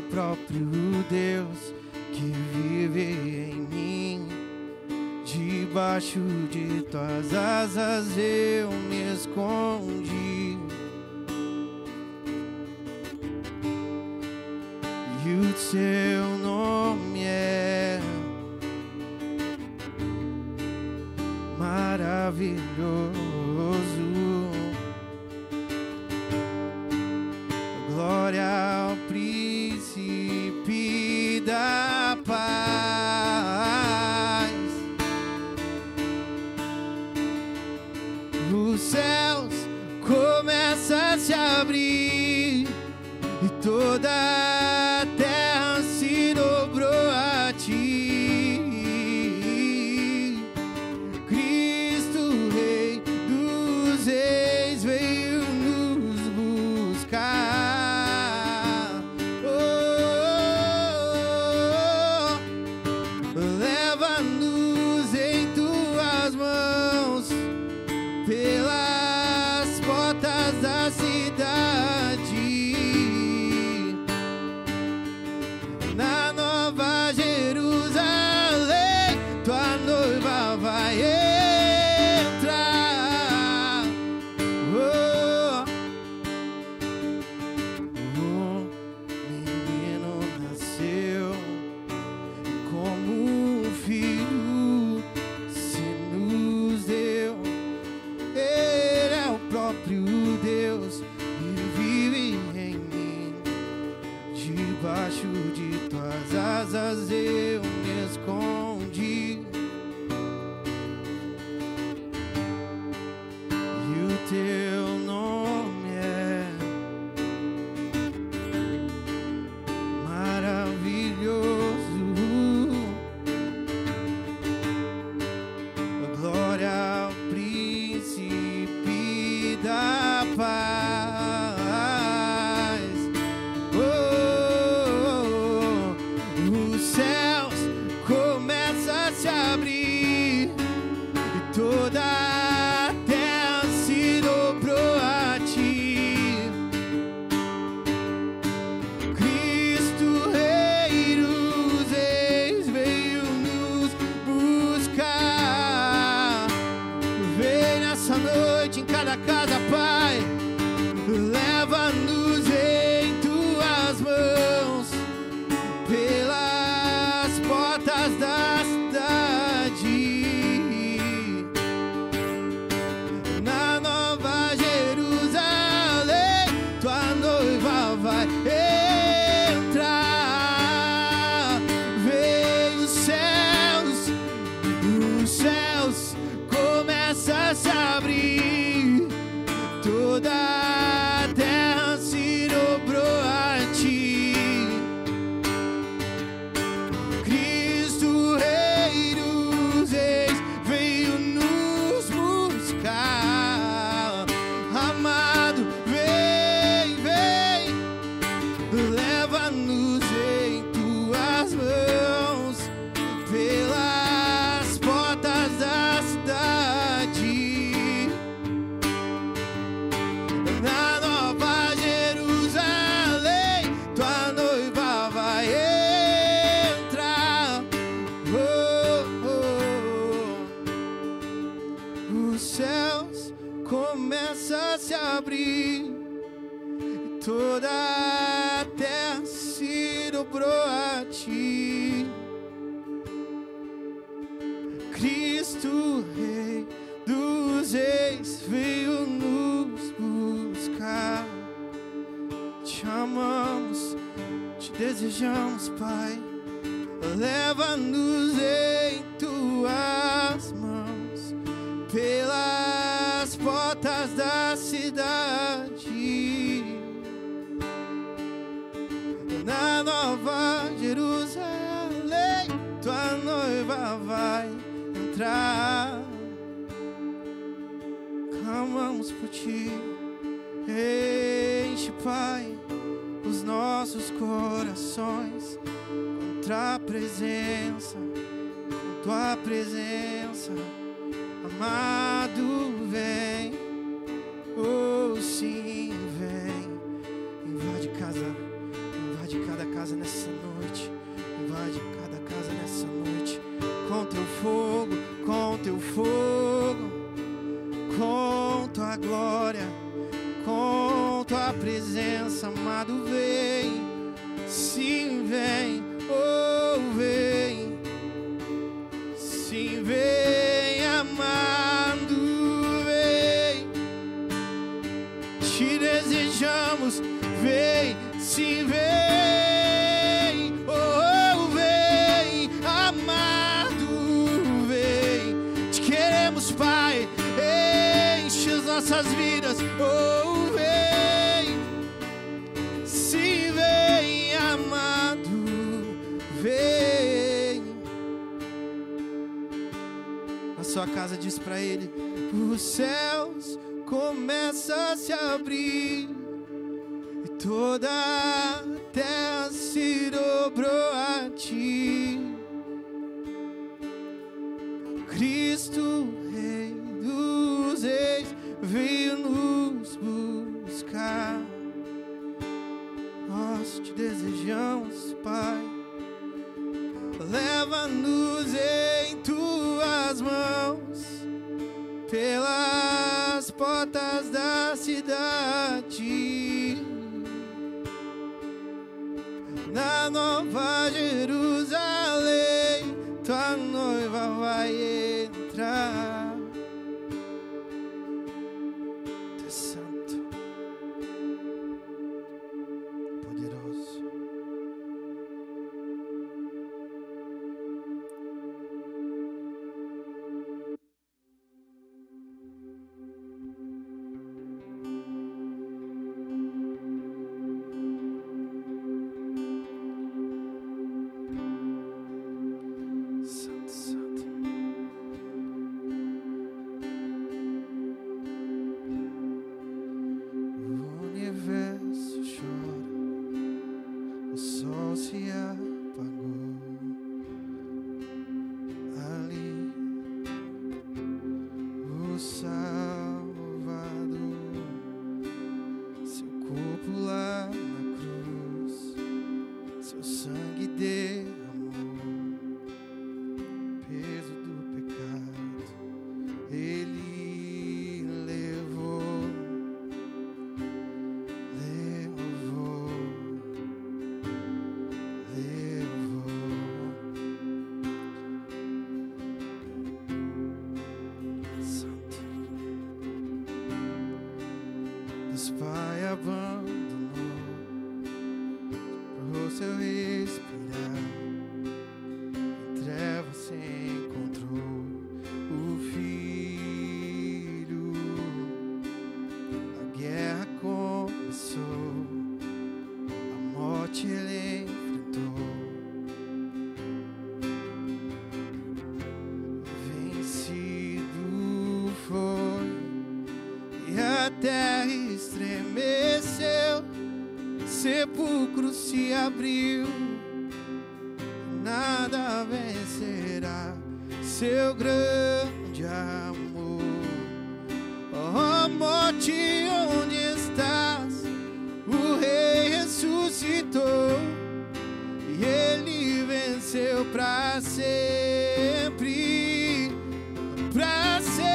próprio Deus que vive em mim. Debaixo de tuas asas eu me escondi. E o teu nome é maravilhoso. Glória ao príncipe da paz. Os céus começam a se abrir e toda a terra se dobrou a ti. Cristo, Rei dos Reis, veio nos buscar. Leva-nos em tuas mãos pelas portas da cidade, na Nova Jerusalém, tua noiva vai entrar. Menino nasceu como um filho se nos deu. Ele é o próprio Deus e vive em mim. Debaixo de tuas asas eu me escondi. E o teu nome é maravilhoso. Glória ao príncipe da paz. Os céus começam a se abrir e toda a terra se dobrou a ti. Cristo, Rei dos Reis, veio nos buscar. Vem nessa noite em cada casa, Pai. Leva-nos em tuas mãos pelas portas da cidade, na Nova Jerusalém, tua noiva vai entrar. Vem os céus começam a se abrir, toda a terra se dobrou a ti. Cristo, Rei dos Reis, veio nos buscar. Amado, vem, vem, leva-nos em tuas mãos pelas portas da cidade, na Nova Jerusalém, tua noiva vai entrar. Os céus começam a se abrir e toda a terra se dobrou a ti. Cristo, Rei dos Reis, veio nos buscar. Te amamos, te desejamos, Pai. Leva-nos em tuas mãos pelas portas da cidade, na Nova Jerusalém, tua noiva vai entrar. Clamamos por ti, enche, Pai, os nossos corações com tua presença, com tua presença. Amado, vem, oh sim, vem. Invade cada casa nessa tua presença, amado, vem. Sim, vem, oh, vem. Sim, vem, amado, vem. Te desejamos, vem, sim, vem, oh, vem, amado, vem. Te queremos, Pai, enche as nossas vidas, oh, vem, sim, vem, amado, vem. A sua casa diz pra ele: os céus começam a se abrir e toda a terra se dobrou a ti. Cristo, Rei dos Reis, veio nos buscar. Nós te desejamos, Pai, leva-nos em tuas mãos pelas portas da cidade. Na Nova Jerusalém, tua noiva vai entrar. Tu és santo, poderoso. Santo, santo. O universo chora, o sol se apagou ali. O Salvador, seu corpo lá na cruz, seu sangue derramou, peso do pecado ele levou, levou, levou. Santo, Deus Pai abandonou pro seu respirar. Em trevas se encontrou o Filho. A guerra começou, a morte ele enfrentou. Vencido foi e a terra estremeceu, sepulcro se abriu. Nada vencerá seu grande amor. Oh, morte, onde estás? O Rei ressuscitou e ele venceu pra sempre, pra sempre.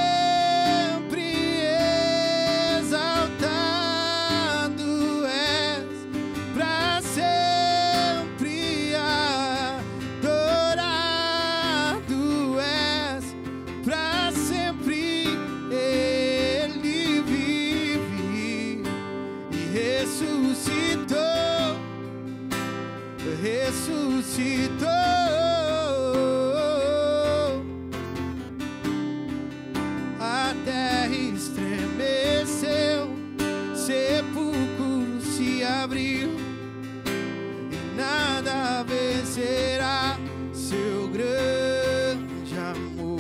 Exaltado és, pra sempre adorado és, pra sempre ele vive e ressuscitou, ressuscitou. A terra estremeceu, sepulcro se abriu e nada vencerá seu grande amor.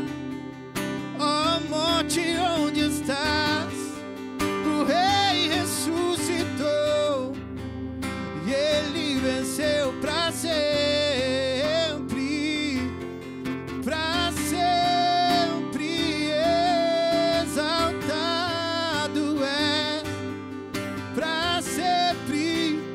Ó morte, onde estás? O Rei ressuscitou e ele venceu pra sempre, pra sempre. Exaltado é, pra sempre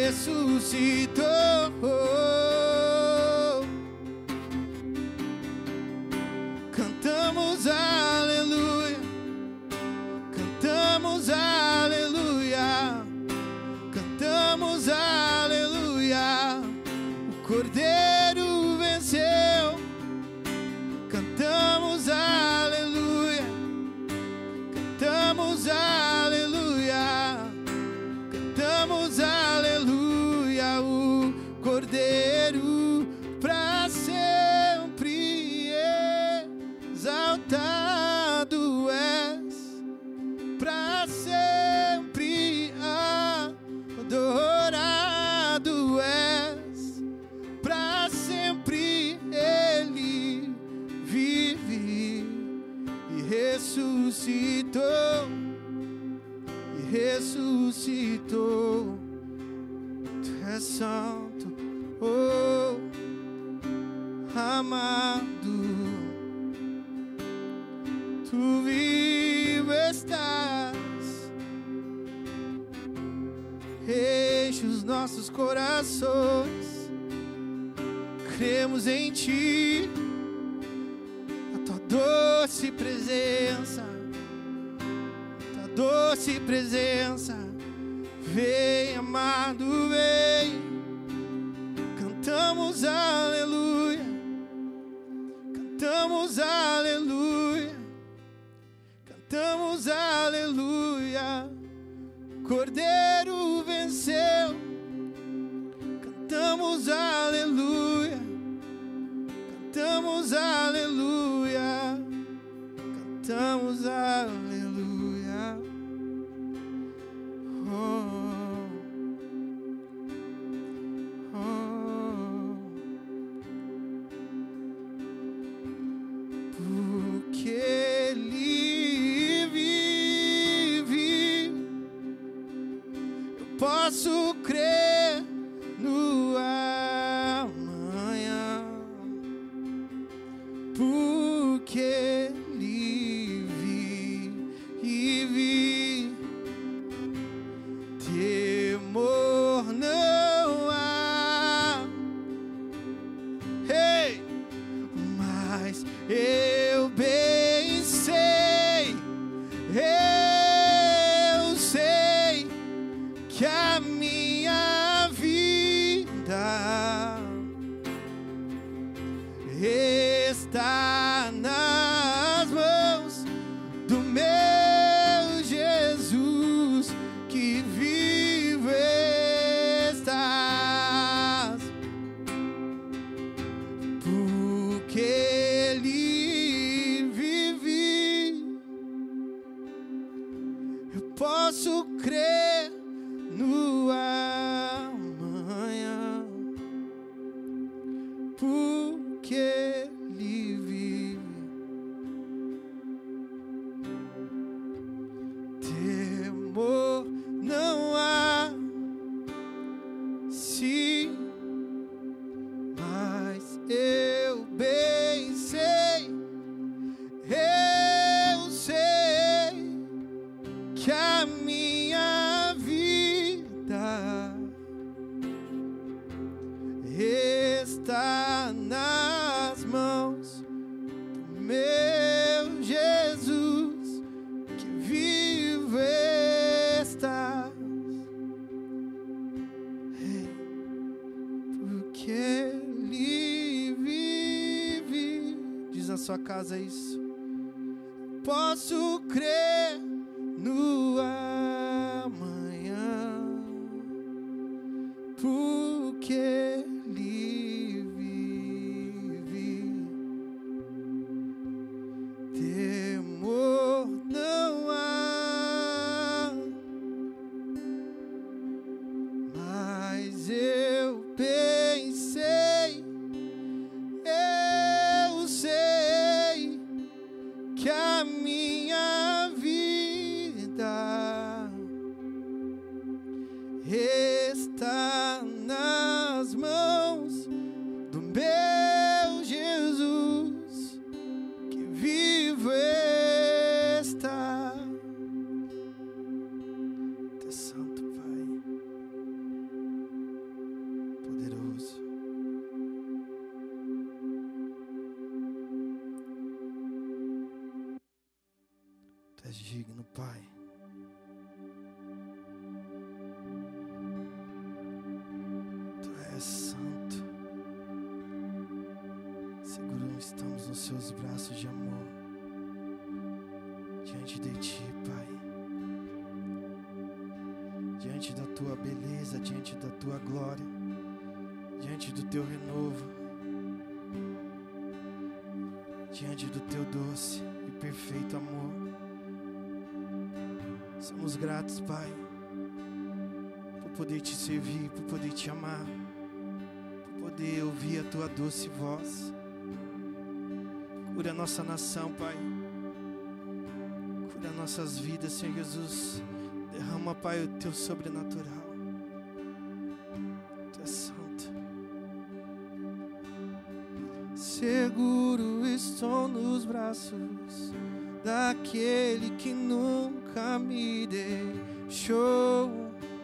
ressuscitou. Cantamos aleluia, cantamos aleluia, cantamos aleluia. O Cordeiro venceu. Cantamos aleluia, cantamos aleluia, cantamos aleluia. O Cordeiro pra sempre exaltado és, pra sempre adorado és, pra sempre Ele vive e ressuscitou, e ressuscitou. Tu és santo, oh amado, tu vivo estás, enche os nossos corações, cremos em ti, a tua doce presença, tua doce presença, vem amado, vem, cantamos aleluia, cantamos aleluia, cantamos aleluia. Cordeiro venceu, cantamos aleluia, cantamos aleluia, cantamos aleluia. Oh, oh, porque Ele vive, eu posso crer no amanhã, porque Ele vive, temor não há, hey, mas eu bem sei, eu sei que a minha vida está nas mãos do meu Jesus, que vive estás, porque Ele vive, eu posso crer no amanhã, porque Ele vive, temor não há, sim, mas eu bem sei, eu sei que a minha vida está nas mãos do meu Jesus, que vive estás, porque Ele vive. Diz na sua casa isso. Posso crer no amanhã, porque Ele vive, temor não há, mas eu pensei, eu sei que a minha vida está nas mãos do meu Jesus, que vivo está. Tu és santo, Pai. nos seus braços de amor, diante de Ti, Pai, diante da Tua beleza, diante da Tua glória, diante do Teu renovo, diante do Teu doce e perfeito amor. Somos gratos, Pai, por poder Te servir, por poder Te amar, por poder ouvir a Tua doce voz. Cura a nossa nação, Pai. Cura nossas vidas, Senhor Jesus. Derrama, Pai, o Teu sobrenatural. Tu és santo. Seguro estou nos braços daquele que nunca me deixou.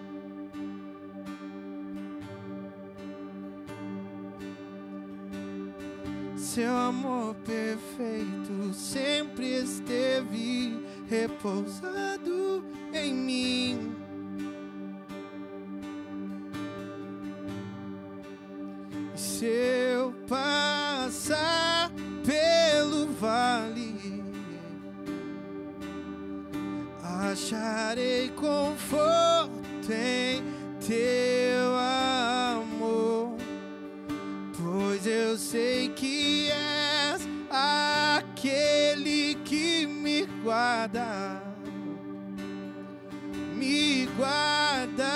Seu amor perfeito sempre esteve repousado em mim. E se eu passar pelo vale, acharei conforto em Teu amor, pois eu sei que és aquele que me guarda, me guardas.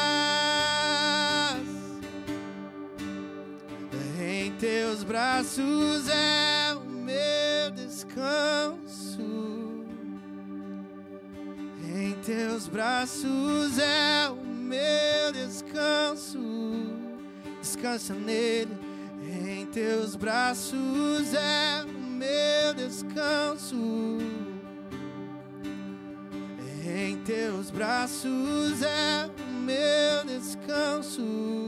Em Teus braços é o meu descanso, em Teus braços é o meu descanso. Descansa nele. Em Teus braços é o meu descanso, em Teus braços é o meu descanso.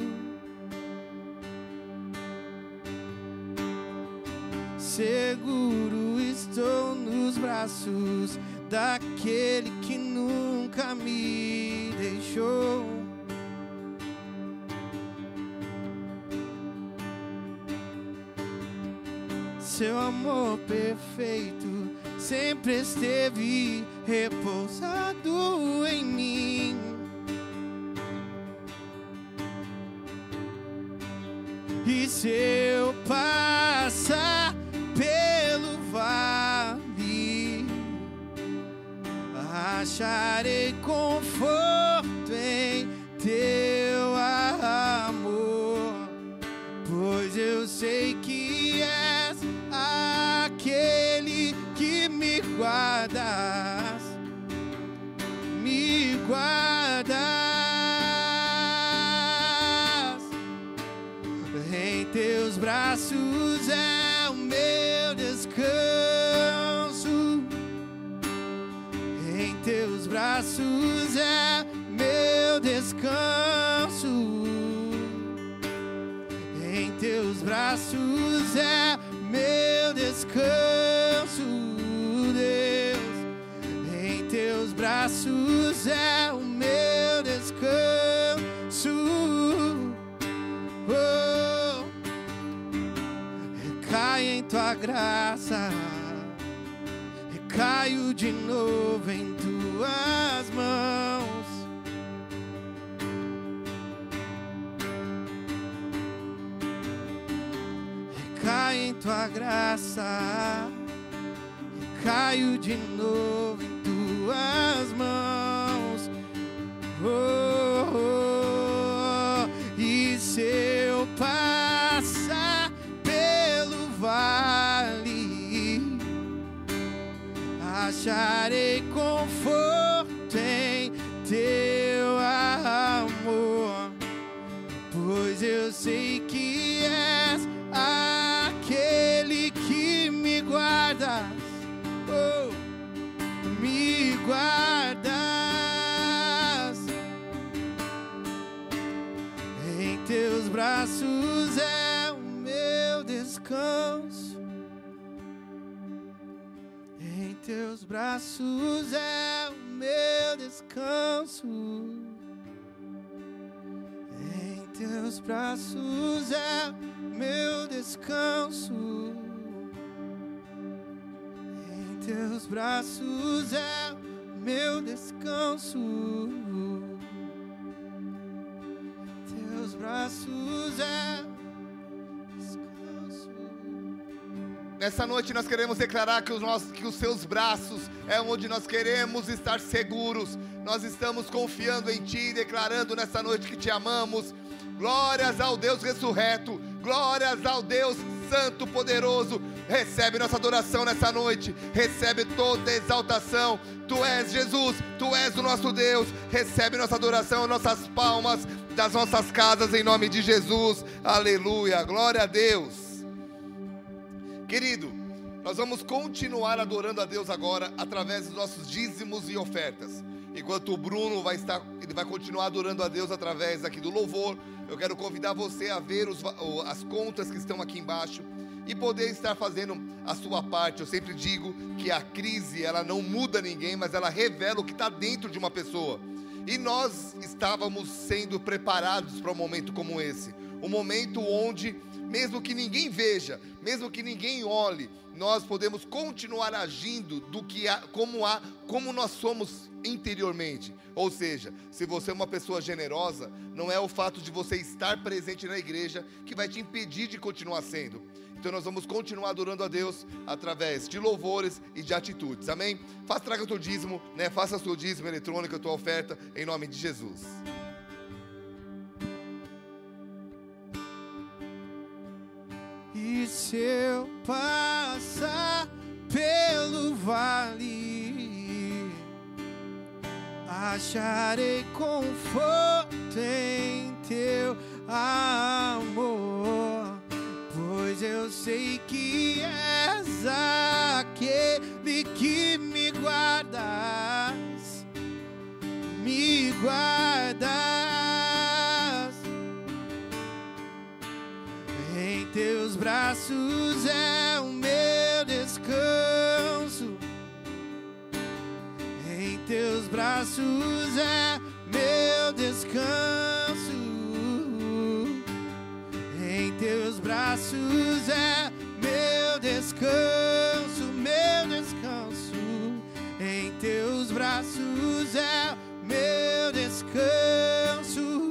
Seguro estou nos braços daquele que nunca me deixou. Seu amor perfeito sempre esteve repousado em mim. E se eu passar pelo vale, acharei conforto em Teu amor, pois eu sei que és aquele que me guardas, me guardas. Em Teus braços é o meu descanso, em Teus braços é meu descanso, em Teus braços é meu descanso, Deus. Em Teus braços é o meu descanso. Oh, recaio em Tua graça, recaio de novo em Tuas mãos. Recaio em Tua graça, recaio de novo em Tuas mãos. Oh, oh, oh. E se eu passar pelo vale, acharei conforto em Teu amor, pois eu sei que és aquele que me guarda, oh, me guardas. Em Teus braços é o meu descanso, em Teus braços é o meu descanso, em Teus braços é meu descanso. Teus braços é o meu descanso. Teus braços é descanso. Nessa noite nós queremos declarar que os seus braços é onde nós queremos estar seguros. Nós estamos confiando em Ti, declarando nessa noite que Te amamos. Glórias ao Deus ressurreto, glórias ao Deus santo, poderoso. Recebe nossa adoração nessa noite, recebe toda exaltação. Tu és Jesus, Tu és o nosso Deus. Recebe nossa adoração, nossas palmas das nossas casas em nome de Jesus. Aleluia, glória a Deus. Querido, nós vamos continuar adorando a Deus agora através dos nossos dízimos e ofertas. Enquanto o Bruno ele vai continuar adorando a Deus através aqui do louvor, eu quero convidar você a ver as contas que estão aqui embaixo e poder estar fazendo a sua parte. Eu sempre digo que a crise, ela não muda ninguém, mas ela revela o que está dentro de uma pessoa. E nós estávamos sendo preparados para um momento como esse. Um momento onde, mesmo que ninguém veja, mesmo que ninguém olhe, nós podemos continuar agindo como nós somos interiormente. Ou seja, se você é uma pessoa generosa, não é o fato de você estar presente na igreja que vai te impedir de continuar sendo. Então nós vamos continuar adorando a Deus através de louvores e de atitudes, amém? Traga o teu dízimo, faça o seu dízimo eletrônico, a tua oferta, em nome de Jesus. E se eu passar pelo vale, acharei conforto em teu amor, pois eu sei que és aquele que me guardas, me guardas. Em teus braços é o meu descanso. Em teus braços é meu descanso. Em teus braços é meu descanso, meu descanso. Em teus braços é meu descanso.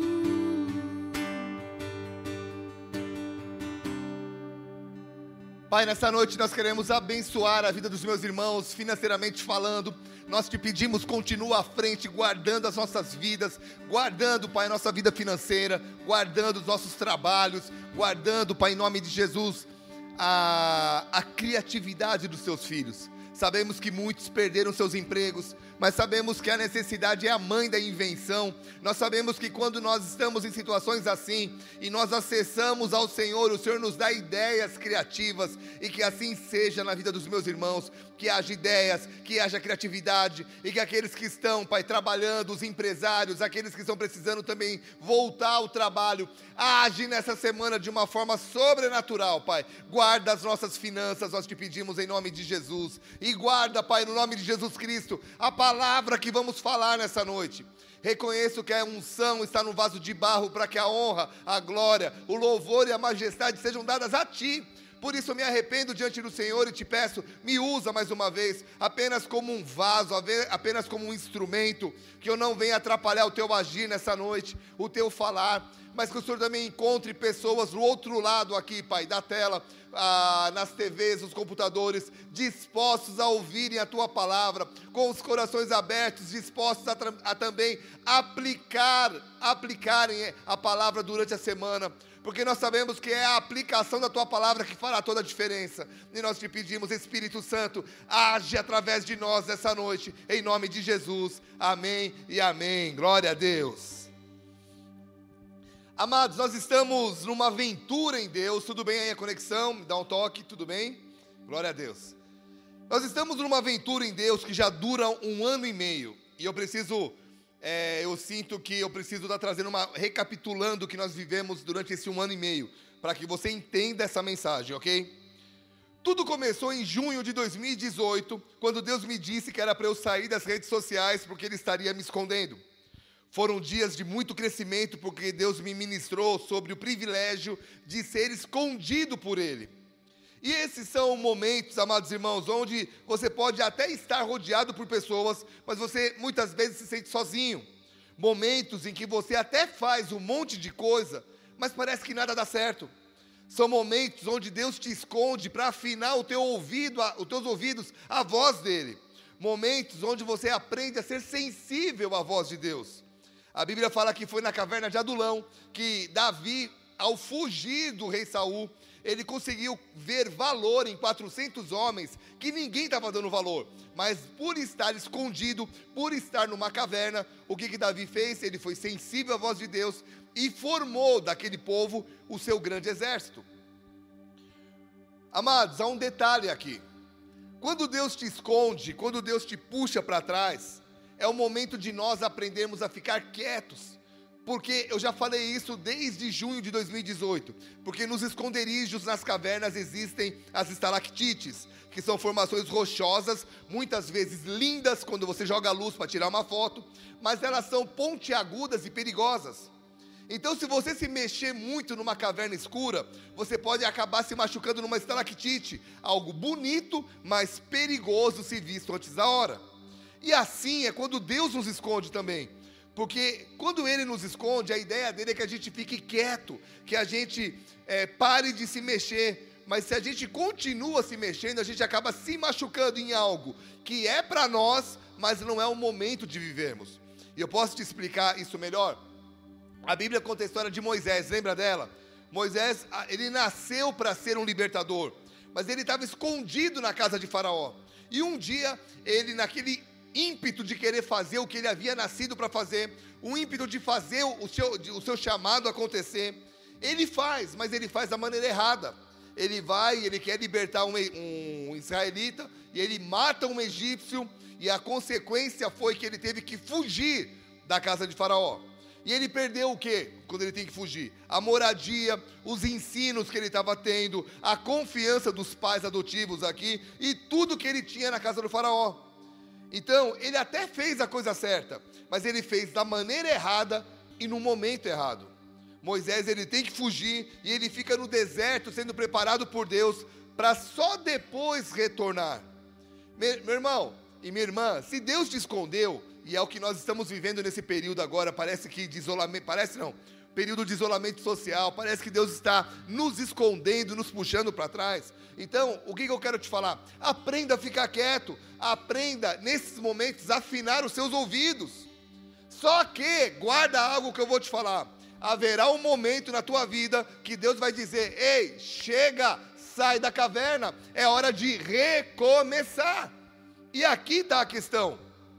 Pai, nessa noite nós queremos abençoar a vida dos meus irmãos, financeiramente falando. Nós te pedimos, continua à frente, guardando as nossas vidas, guardando, Pai, a nossa vida financeira, guardando os nossos trabalhos, guardando, Pai, em nome de Jesus, a criatividade dos seus filhos. Sabemos que muitos perderam seus empregos, mas sabemos que a necessidade é a mãe da invenção. Nós sabemos que quando nós estamos em situações assim e nós acessamos ao Senhor, o Senhor nos dá ideias criativas, e que assim seja na vida dos meus irmãos, que haja ideias, que haja criatividade, e que aqueles que estão, Pai, trabalhando, os empresários, aqueles que estão precisando também voltar ao trabalho, age nessa semana de uma forma sobrenatural, Pai. Guarda as nossas finanças, nós te pedimos em nome de Jesus, e guarda, Pai, no nome de Jesus Cristo, a palavra que vamos falar nessa noite. Reconheço que a unção está no vaso de barro para que a honra, a glória, o louvor e a majestade sejam dadas a Ti. Por isso eu me arrependo diante do Senhor e te peço, me usa mais uma vez, apenas como um vaso, apenas como um instrumento, que eu não venha atrapalhar o Teu agir nessa noite, o Teu falar, mas que o Senhor também encontre pessoas do outro lado aqui, Pai, da tela, nas TVs, nos computadores, dispostos a ouvirem a Tua palavra, com os corações abertos, dispostos a também aplicarem a palavra durante a semana, porque nós sabemos que é a aplicação da Tua palavra que fará toda a diferença. E nós te pedimos, Espírito Santo, age através de nós nessa noite, em nome de Jesus, amém e amém, glória a Deus. Amados, nós estamos numa aventura em Deus. Tudo bem aí a conexão? Me dá um toque, tudo bem? Glória a Deus. Nós estamos numa aventura em Deus que já dura 1 ano e meio. E eu sinto que eu preciso estar trazendo recapitulando o que nós vivemos durante esse 1 ano e meio, para que você entenda essa mensagem, ok? Tudo começou em junho de 2018, quando Deus me disse que era para eu sair das redes sociais, porque Ele estaria me escondendo. Foram dias de muito crescimento, porque Deus me ministrou sobre o privilégio de ser escondido por Ele. E esses são momentos, amados irmãos, onde você pode até estar rodeado por pessoas, mas você muitas vezes se sente sozinho. Momentos em que você até faz um monte de coisa, mas parece que nada dá certo. São momentos onde Deus te esconde para afinar os teus ouvidos à voz dele. Momentos onde você aprende a ser sensível à voz de Deus. A Bíblia fala que foi na caverna de Adulão que Davi, ao fugir do rei Saul, ele conseguiu ver valor em 400 homens que ninguém estava dando valor. Mas por estar escondido, por estar numa caverna, o que Davi fez? Ele foi sensível à voz de Deus e formou daquele povo o seu grande exército. Amados, há um detalhe aqui. Quando Deus te esconde, quando Deus te puxa para trás, é o momento de nós aprendermos a ficar quietos. Porque eu já falei isso desde junho de 2018. Porque nos esconderijos, nas cavernas, existem as estalactites, que são formações rochosas, muitas vezes lindas quando você joga a luz para tirar uma foto, mas elas são pontiagudas e perigosas. Então, se você se mexer muito numa caverna escura, você pode acabar se machucando numa estalactite, algo bonito, mas perigoso se visto antes da hora. E assim é quando Deus nos esconde também. Porque quando Ele nos esconde, a ideia dele é que a gente fique quieto, que a gente pare de se mexer. Mas se a gente continua se mexendo, a gente acaba se machucando em algo que é para nós, mas não é o momento de vivermos. E eu posso te explicar isso melhor? A Bíblia conta a história de Moisés, lembra dela? Moisés, ele nasceu para ser um libertador, mas ele estava escondido na casa de Faraó. E um dia, ele naquele ímpeto de querer fazer o que ele havia nascido para fazer, o ímpeto de fazer o seu chamado acontecer, ele faz, mas ele faz da maneira errada. Ele vai, ele quer libertar um israelita, e ele mata um egípcio, e a consequência foi que ele teve que fugir da casa de Faraó. E ele perdeu o quê? Quando ele tem que fugir? A moradia, os ensinos que ele estava tendo, a confiança dos pais adotivos aqui, e tudo que ele tinha na casa do Faraó. Então, ele até fez a coisa certa, mas ele fez da maneira errada e no momento errado. Moisés, ele tem que fugir e ele fica no deserto sendo preparado por Deus para só depois retornar. Meu irmão e minha irmã, se Deus te escondeu, e é o que nós estamos vivendo nesse período agora, parece que de isolamento, período de isolamento social, parece que Deus está nos escondendo, nos puxando para trás. Então, o que eu quero te falar? Aprenda a ficar quieto, aprenda nesses momentos a afinar os seus ouvidos. Só que, guarda algo que eu vou te falar, haverá um momento na tua vida que Deus vai dizer: ei, chega, sai da caverna, é hora de recomeçar. E aqui está a questão.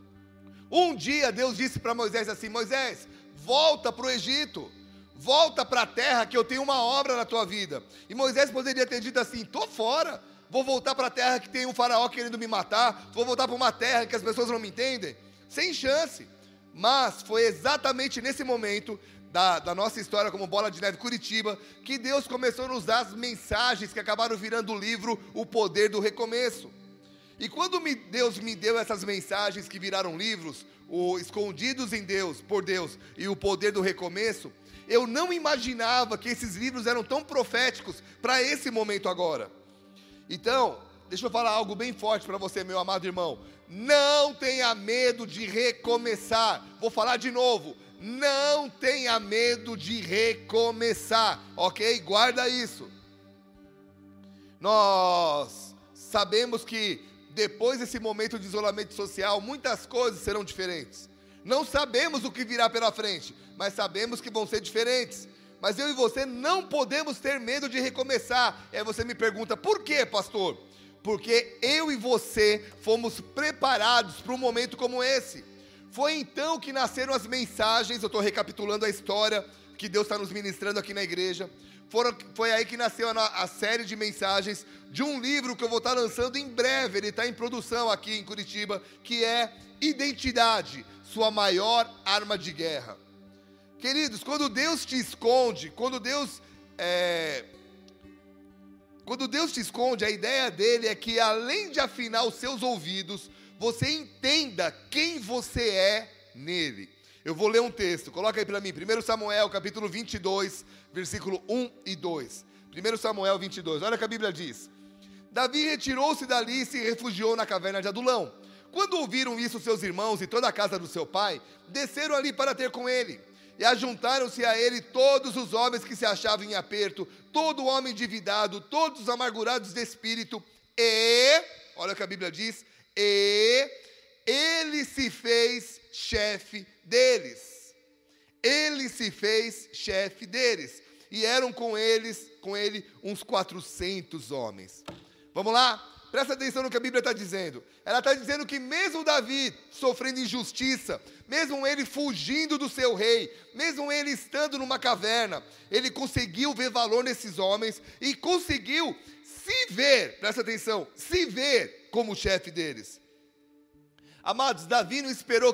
Um dia Deus disse para Moisés assim: Moisés, volta para o Egito, volta para a terra que eu tenho uma obra na tua vida. E Moisés poderia ter dito assim: estou fora, vou voltar para a terra que tem um faraó querendo me matar, vou voltar para uma terra que as pessoas não me entendem, sem chance. Mas foi exatamente nesse momento da nossa história como Bola de Neve Curitiba que Deus começou a nos dar as mensagens que acabaram virando o livro O Poder do Recomeço. E quando Deus me deu essas mensagens que viraram livros, o Escondidos em Deus, por Deus, e O Poder do Recomeço, eu não imaginava que esses livros eram tão proféticos para esse momento agora. Então, deixa eu falar algo bem forte para você, meu amado irmão. Não tenha medo de recomeçar. Vou falar de novo. Não tenha medo de recomeçar, ok? Guarda isso. Nós sabemos que depois desse momento de isolamento social, muitas coisas serão diferentes. Não sabemos o que virá pela frente, mas sabemos que vão ser diferentes. Mas eu e você não podemos ter medo de recomeçar. Aí você me pergunta: por quê, pastor? Porque eu e você fomos preparados para um momento como esse. Foi então que nasceram as mensagens. Eu estou recapitulando a história que Deus está nos ministrando aqui na igreja. Foi aí que nasceu a série de mensagens de um livro que eu vou estar lançando em breve. Ele está em produção aqui em Curitiba, que é Identidade, sua maior arma de guerra. Queridos, quando Deus te esconde, quando Deus te esconde, a ideia dele é que, além de afinar os seus ouvidos, você entenda quem você é nele. Eu vou ler um texto, coloca aí para mim, 1 Samuel, capítulo 22, versículo 1 e 2. 1 Samuel 22, olha o que a Bíblia diz. Davi retirou-se dali e se refugiou na caverna de Adulão. Quando ouviram isso seus irmãos e toda a casa do seu pai, desceram ali para ter com ele. E ajuntaram-se a ele todos os homens que se achavam em aperto, todo homem endividado, todos os amargurados de espírito, e, olha o que a Bíblia diz, e ele se fez chefe deles. Ele se fez chefe deles. E eram com ele uns 400 homens. Vamos lá? Presta atenção no que a Bíblia está dizendo. Ela está dizendo que mesmo Davi sofrendo injustiça, mesmo ele fugindo do seu rei, mesmo ele estando numa caverna, ele conseguiu ver valor nesses homens e conseguiu se ver, presta atenção, se ver como chefe deles. Amados, Davi não esperou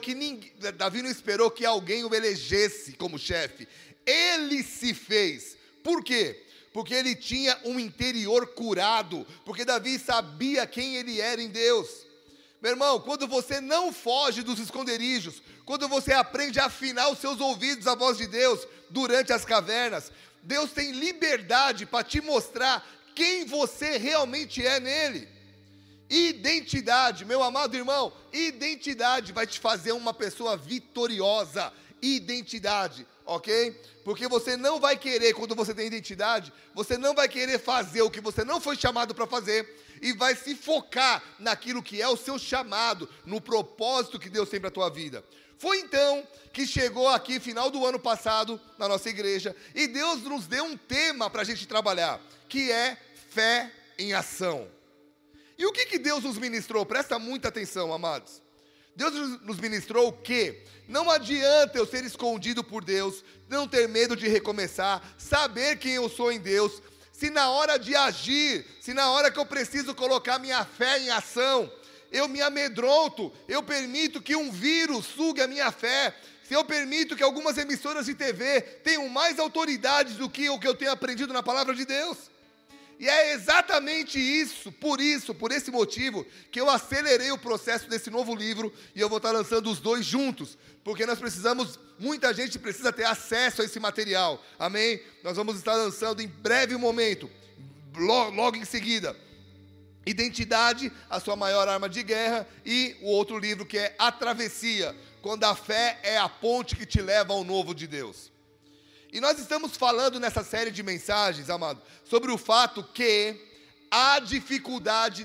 que alguém o elegesse como chefe. Ele se fez. Por quê? Porque ele tinha um interior curado, porque Davi sabia quem ele era em Deus. Meu irmão, quando você não foge dos esconderijos, quando você aprende a afinar os seus ouvidos à voz de Deus durante as cavernas, Deus tem liberdade para te mostrar quem você realmente é nele. Identidade, meu amado irmão, identidade vai te fazer uma pessoa vitoriosa. Identidade, ok? Porque você não vai querer, quando você tem identidade, você não vai querer fazer o que você não foi chamado para fazer e vai se focar naquilo que é o seu chamado, no propósito que Deus tem para a tua vida. Foi então que chegou aqui, final do ano passado, na nossa igreja, e Deus nos deu um tema para a gente trabalhar, que é fé em ação. E o que Deus nos ministrou? Presta muita atenção, amados. Deus nos ministrou que não adianta eu ser escondido por Deus, não ter medo de recomeçar, saber quem eu sou em Deus, se na hora de agir, se na hora que eu preciso colocar minha fé em ação, eu me amedronto, eu permito que um vírus sugue a minha fé, se eu permito que algumas emissoras de TV tenham mais autoridade do que o que eu tenho aprendido na palavra de Deus. E é exatamente por esse motivo, que eu acelerei o processo desse novo livro e eu vou estar lançando os dois juntos, porque muita gente precisa ter acesso a esse material, amém? Nós vamos estar lançando em breve momento, logo em seguida, Identidade, a sua maior arma de guerra, e o outro livro que é A Travessia, quando a fé é a ponte que te leva ao novo de Deus. E nós estamos falando nessa série de mensagens, amado, sobre o fato que a dificuldade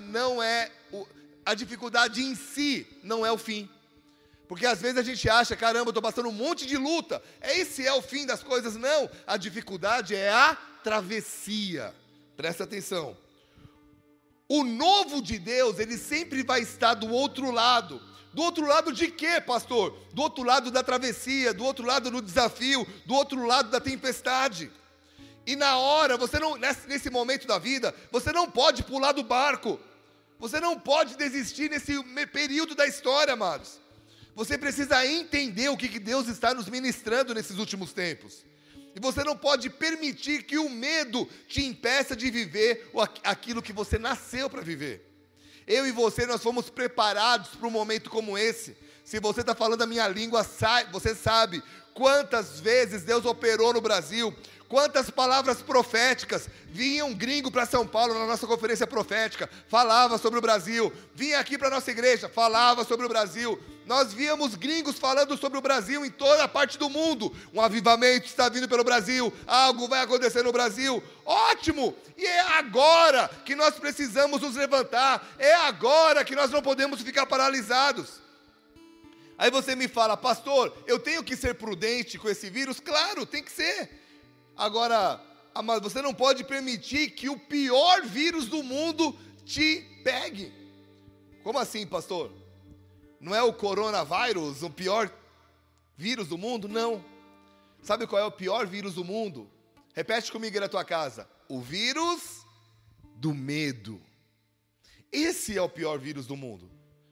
em si não é o fim. Porque às vezes a gente acha, caramba, eu estou passando um monte de luta, esse é o fim das coisas. Não, a dificuldade é a travessia. Presta atenção. O novo de Deus, ele sempre vai estar do outro lado. Do outro lado de quê, pastor? Do outro lado da travessia, do outro lado do desafio, do outro lado da tempestade. E na hora, nesse momento da vida, você não pode pular do barco. Você não pode desistir nesse período da história, amados. Você precisa entender o que Deus está nos ministrando nesses últimos tempos. E você não pode permitir que o medo te impeça de viver aquilo que você nasceu para viver. Eu e você, nós fomos preparados para um momento como esse. Se você está falando a minha língua, você sabe quantas vezes Deus operou no Brasil, quantas palavras proféticas. Vinha um gringo para São Paulo na nossa conferência profética, falava sobre o Brasil. Vinha aqui para a nossa igreja, falava sobre o Brasil. Nós víamos gringos falando sobre o Brasil em toda a parte do mundo. Um avivamento está vindo pelo Brasil, algo vai acontecer no Brasil. Ótimo! E é agora que nós precisamos nos levantar, é agora que nós não podemos ficar paralisados. Aí você me fala, pastor, eu tenho que ser prudente com esse vírus? Claro, tem que ser. Agora, amado, você não pode permitir que o pior vírus do mundo te pegue. Como assim, pastor? Não é o coronavírus o pior vírus do mundo? Não. Sabe qual é o pior vírus do mundo? Repete comigo aí na tua casa. O vírus do medo. Esse é o pior vírus do mundo.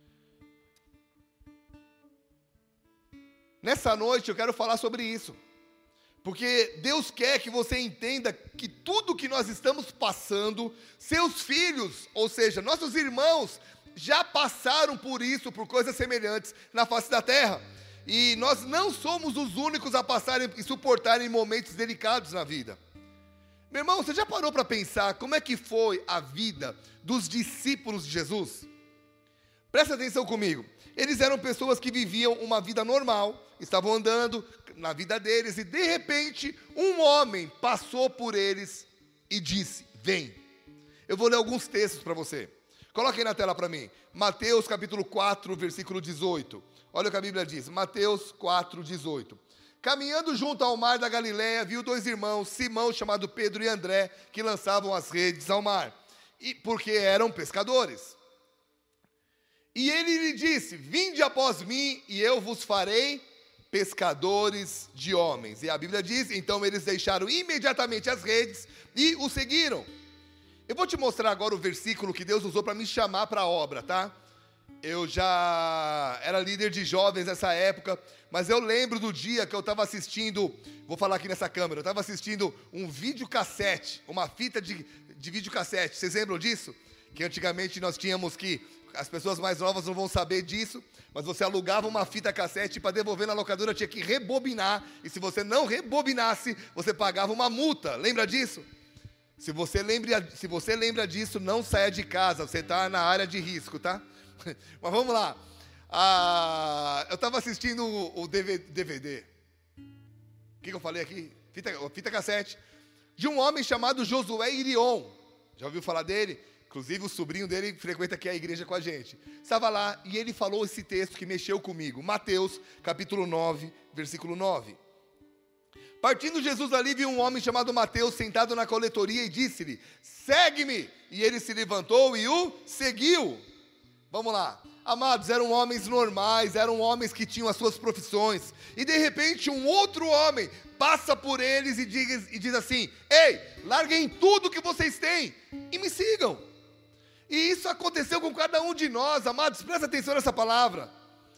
Nessa noite eu quero falar sobre isso. Porque Deus quer que você entenda que tudo que nós estamos passando, seus filhos, ou seja, nossos irmãos, já passaram por isso, por coisas semelhantes na face da terra. E nós não somos os únicos a passarem e suportarem momentos delicados na vida. Meu irmão, você já parou para pensar como é que foi a vida dos discípulos de Jesus? Presta atenção comigo. Eles eram pessoas que viviam uma vida normal, estavam andando na vida deles, e de repente um homem passou por eles e disse: vem. Eu vou ler alguns textos para você. Coloque aí na tela para mim. Mateus capítulo 4, versículo 18. Olha o que a Bíblia diz. Mateus 4, 18. Caminhando junto ao mar da Galileia, viu dois irmãos, Simão, chamado Pedro, e André, que lançavam as redes ao mar, porque eram pescadores. E ele lhe disse: vinde após mim, e eu vos farei pescadores de homens. E a Bíblia diz: então eles deixaram imediatamente as redes e o seguiram. Eu vou te mostrar agora o versículo que Deus usou para me chamar para a obra, tá? Eu já era líder de jovens nessa época, mas eu lembro do dia que eu estava assistindo, vou falar aqui nessa câmera, eu estava assistindo um videocassete, uma fita de videocassete. Vocês lembram disso? Que antigamente nós tínhamos que, as pessoas mais novas não vão saber disso, mas você alugava uma fita cassete, para devolver na locadora tinha que rebobinar, e se você não rebobinasse, você pagava uma multa. Lembra disso? Se você lembra disso, não saia de casa, você está na área de risco, tá? Mas vamos lá. Eu estava assistindo o DVD. O que eu falei aqui? Fita cassete. De um homem chamado Josué Irion. Já ouviu falar dele? Inclusive o sobrinho dele frequenta aqui a igreja com a gente. Estava lá e ele falou esse texto que mexeu comigo. Mateus capítulo 9, versículo 9. Partindo Jesus dali, viu um homem chamado Mateus sentado na coletoria e disse-lhe: segue-me. E ele se levantou e o seguiu. Vamos lá. Amados, eram homens normais, eram homens que tinham as suas profissões. E de repente um outro homem passa por eles e diz assim: ei, larguem tudo que vocês têm e me sigam. E isso aconteceu com cada um de nós, amados, presta atenção nessa palavra.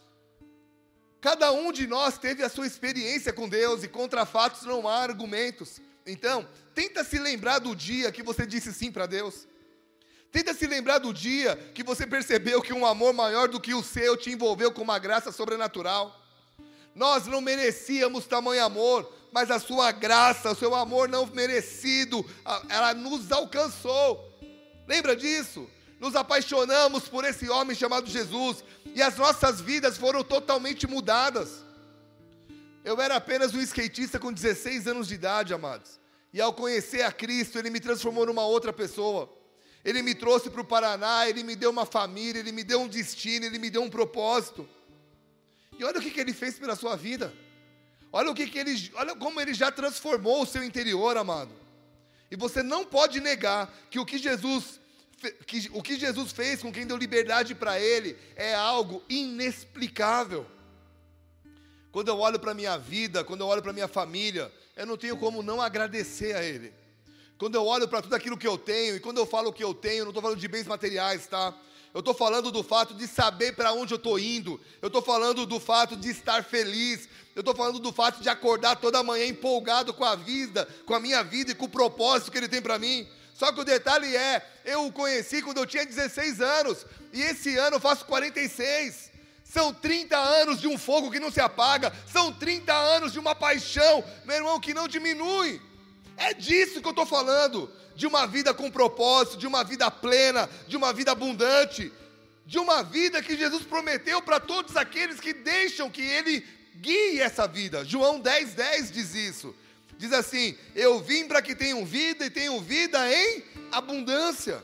Cada um de nós teve a sua experiência com Deus, e contra fatos não há argumentos. Então, tenta se lembrar do dia que você disse sim para Deus. Tenta se lembrar do dia que você percebeu que um amor maior do que o seu te envolveu com uma graça sobrenatural. Nós não merecíamos tamanho amor, mas a sua graça, o seu amor não merecido, ela nos alcançou. Lembra disso? Nos apaixonamos por esse homem chamado Jesus, e as nossas vidas foram totalmente mudadas. Eu era apenas um skatista com 16 anos de idade, amados. E ao conhecer a Cristo, Ele me transformou numa outra pessoa. Ele me trouxe para o Paraná, Ele me deu uma família, Ele me deu um destino, Ele me deu um propósito. E olha o que Ele fez pela sua vida. Olha como Ele já transformou o seu interior, amado. E você não pode negar que o que Jesus fez com quem deu liberdade para Ele é algo inexplicável. Quando eu olho para a minha vida, quando eu olho para a minha família, eu não tenho como não agradecer a Ele. Quando eu olho para tudo aquilo que eu tenho, e quando eu falo o que eu tenho, eu não estou falando de bens materiais, tá? Eu estou falando do fato de saber para onde eu estou indo. Eu estou falando do fato de estar feliz. Eu estou falando do fato de acordar toda manhã empolgado com a vida, com a minha vida e com o propósito que Ele tem para mim. Só que o detalhe é, eu o conheci quando eu tinha 16 anos, e esse ano eu faço 46. São 30 anos de um fogo que não se apaga, são 30 anos de uma paixão, meu irmão, que não diminui. É disso que eu estou falando, de uma vida com propósito, de uma vida plena, de uma vida abundante, de uma vida que Jesus prometeu para todos aqueles que deixam que Ele guie essa vida. João 10:10 diz isso. Diz assim: eu vim para que tenham vida e tenham vida em abundância.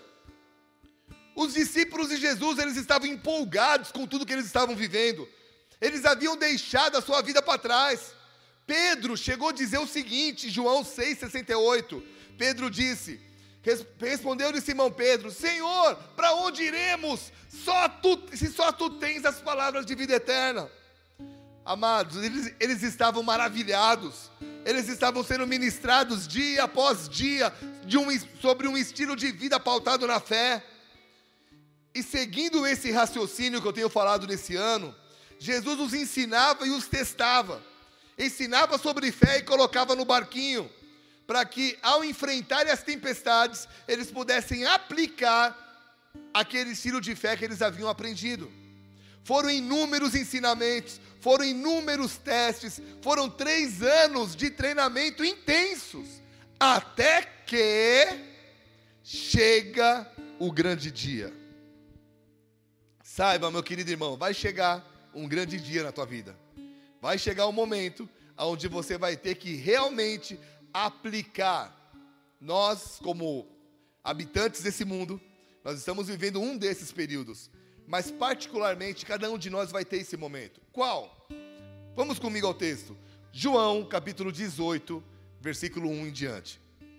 Os discípulos de Jesus, eles estavam empolgados com tudo que eles estavam vivendo. Eles haviam deixado a sua vida para trás. Pedro chegou a dizer o seguinte, João 6,68. Pedro disse, respondeu-lhe Simão Pedro: Senhor, para onde iremos? Se só tu tens as palavras de vida eterna. Amados, eles estavam maravilhados. Eles estavam sendo ministrados dia após dia sobre um estilo de vida pautado na fé. E seguindo esse raciocínio que eu tenho falado nesse ano, Jesus os ensinava e os testava. Ensinava sobre fé e colocava no barquinho, para que ao enfrentarem as tempestades, eles pudessem aplicar aquele estilo de fé que eles haviam aprendido. Foram inúmeros ensinamentos, foram inúmeros testes, foram 3 anos de treinamento intensos, até que chega o grande dia. Saiba, meu querido irmão, vai chegar um grande dia na tua vida. Vai chegar um momento onde você vai ter que realmente aplicar. Nós, como habitantes desse mundo, nós estamos vivendo um desses períodos. Mas particularmente, cada um de nós vai ter esse momento. Qual? Vamos comigo ao texto. João, capítulo 18, versículo 1 em diante.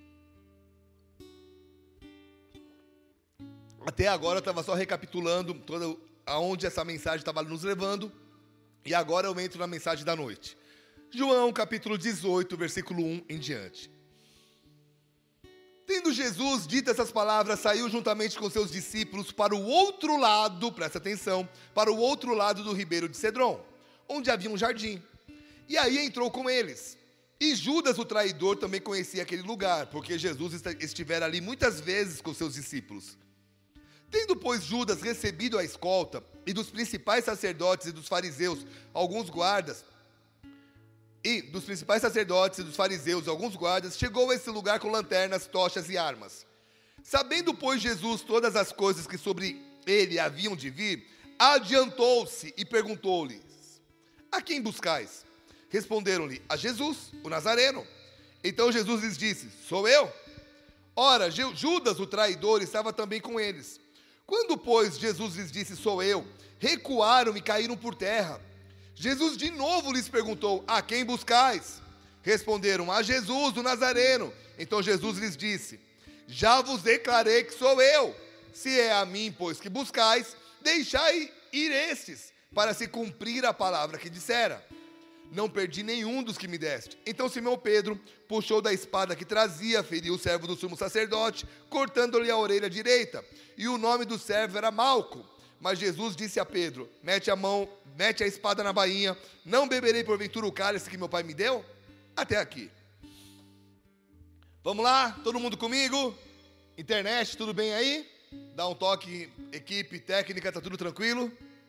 Até agora eu estava só recapitulando aonde essa mensagem estava nos levando. E agora eu entro na mensagem da noite. João, capítulo 18, versículo 1 em diante. Tendo Jesus dito essas palavras, saiu juntamente com seus discípulos para o outro lado, presta atenção, para o outro lado do ribeiro de Cedron, onde havia um jardim. E aí entrou com eles. E Judas, o traidor, também conhecia aquele lugar, porque Jesus estivera ali muitas vezes com seus discípulos. Tendo, pois, Judas recebido a escolta, e dos principais sacerdotes e dos fariseus, alguns guardas, chegou a esse lugar com lanternas, tochas e armas. Sabendo, pois, Jesus todas as coisas que sobre ele haviam de vir, adiantou-se e perguntou-lhes: a quem buscais? Responderam-lhe: a Jesus, o Nazareno. Então Jesus lhes disse: sou eu? Ora, Judas, o traidor, estava também com eles. Quando, pois, Jesus lhes disse: sou eu, recuaram e caíram por terra. Jesus de novo lhes perguntou: a quem buscais? Responderam: a Jesus, o Nazareno. Então Jesus lhes disse: já vos declarei que sou eu. Se é a mim, pois, que buscais, deixai ir estes, para se cumprir a palavra que dissera. Não perdi nenhum dos que me deste. Então Simão Pedro puxou da espada que trazia, feriu o servo do sumo sacerdote, cortando-lhe a orelha direita. E o nome do servo era Malco. Mas Jesus disse a Pedro: mete a espada na bainha, não beberei porventura o cálice que meu pai me deu? Até aqui. Vamos lá, todo mundo comigo? Internet, tudo bem aí? Dá um toque, equipe, técnica, tá tudo tranquilo?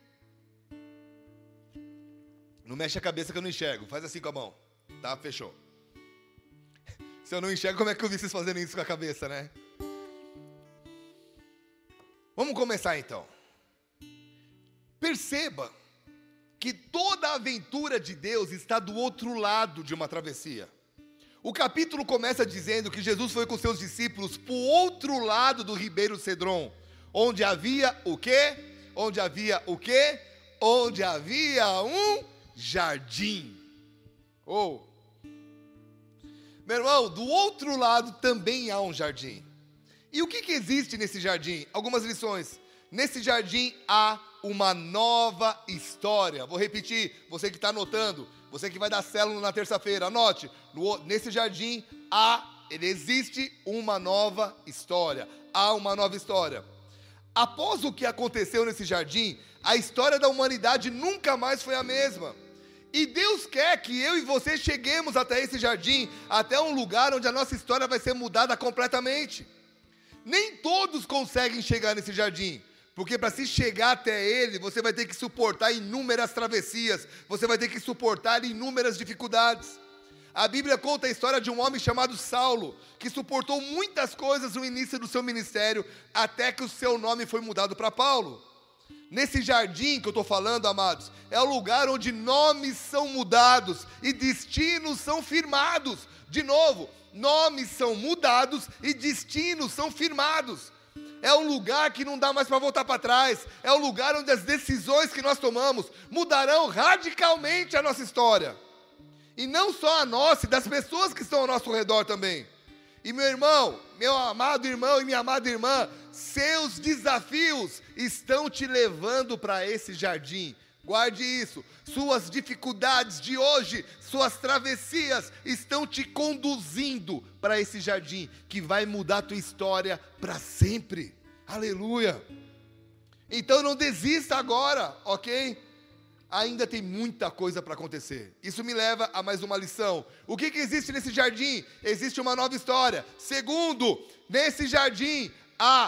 Não mexe a cabeça que eu não enxergo, faz assim com a mão. Tá, fechou. Se eu não enxergo, como é que eu vi vocês fazendo isso com a cabeça, né? Vamos começar então. Perceba que toda a aventura de Deus está do outro lado de uma travessia. O capítulo começa dizendo que Jesus foi com seus discípulos para o outro lado do ribeiro Cedron, onde havia o quê? Onde havia o quê? Onde havia um jardim. Meu irmão, do outro lado também há um jardim. E o que existe nesse jardim? Algumas lições. Nesse jardim há uma nova história. Vou repetir, você que está anotando, você que vai dar célula na terça-feira, anote. Nesse jardim existe uma nova história. Há uma nova história. Após o que aconteceu nesse jardim, a história da humanidade nunca mais foi a mesma. E Deus quer que eu e você cheguemos até esse jardim, até um lugar onde a nossa história vai ser mudada completamente. Nem todos conseguem chegar nesse jardim, porque para se chegar até ele, você vai ter que suportar inúmeras travessias, você vai ter que suportar inúmeras dificuldades. A Bíblia conta a história de um homem chamado Saulo, que suportou muitas coisas no início do seu ministério, até que o seu nome foi mudado para Paulo. Nesse jardim que eu estou falando, amados, é o lugar onde nomes são mudados e destinos são firmados. De novo, nomes são mudados e destinos são firmados. É um lugar que não dá mais para voltar para trás. É um lugar onde as decisões que nós tomamos mudarão radicalmente a nossa história. E não só a nossa, e das pessoas que estão ao nosso redor também. E meu irmão, meu amado irmão e minha amada irmã, seus desafios estão te levando para esse jardim. Guarde isso. Suas dificuldades de hoje, suas travessias estão te conduzindo para esse jardim que vai mudar a tua história para sempre. Aleluia. Então não desista agora, ok? Ainda tem muita coisa para acontecer. Isso me leva a mais uma lição. O que existe nesse jardim? Existe uma nova história. Segundo, nesse jardim há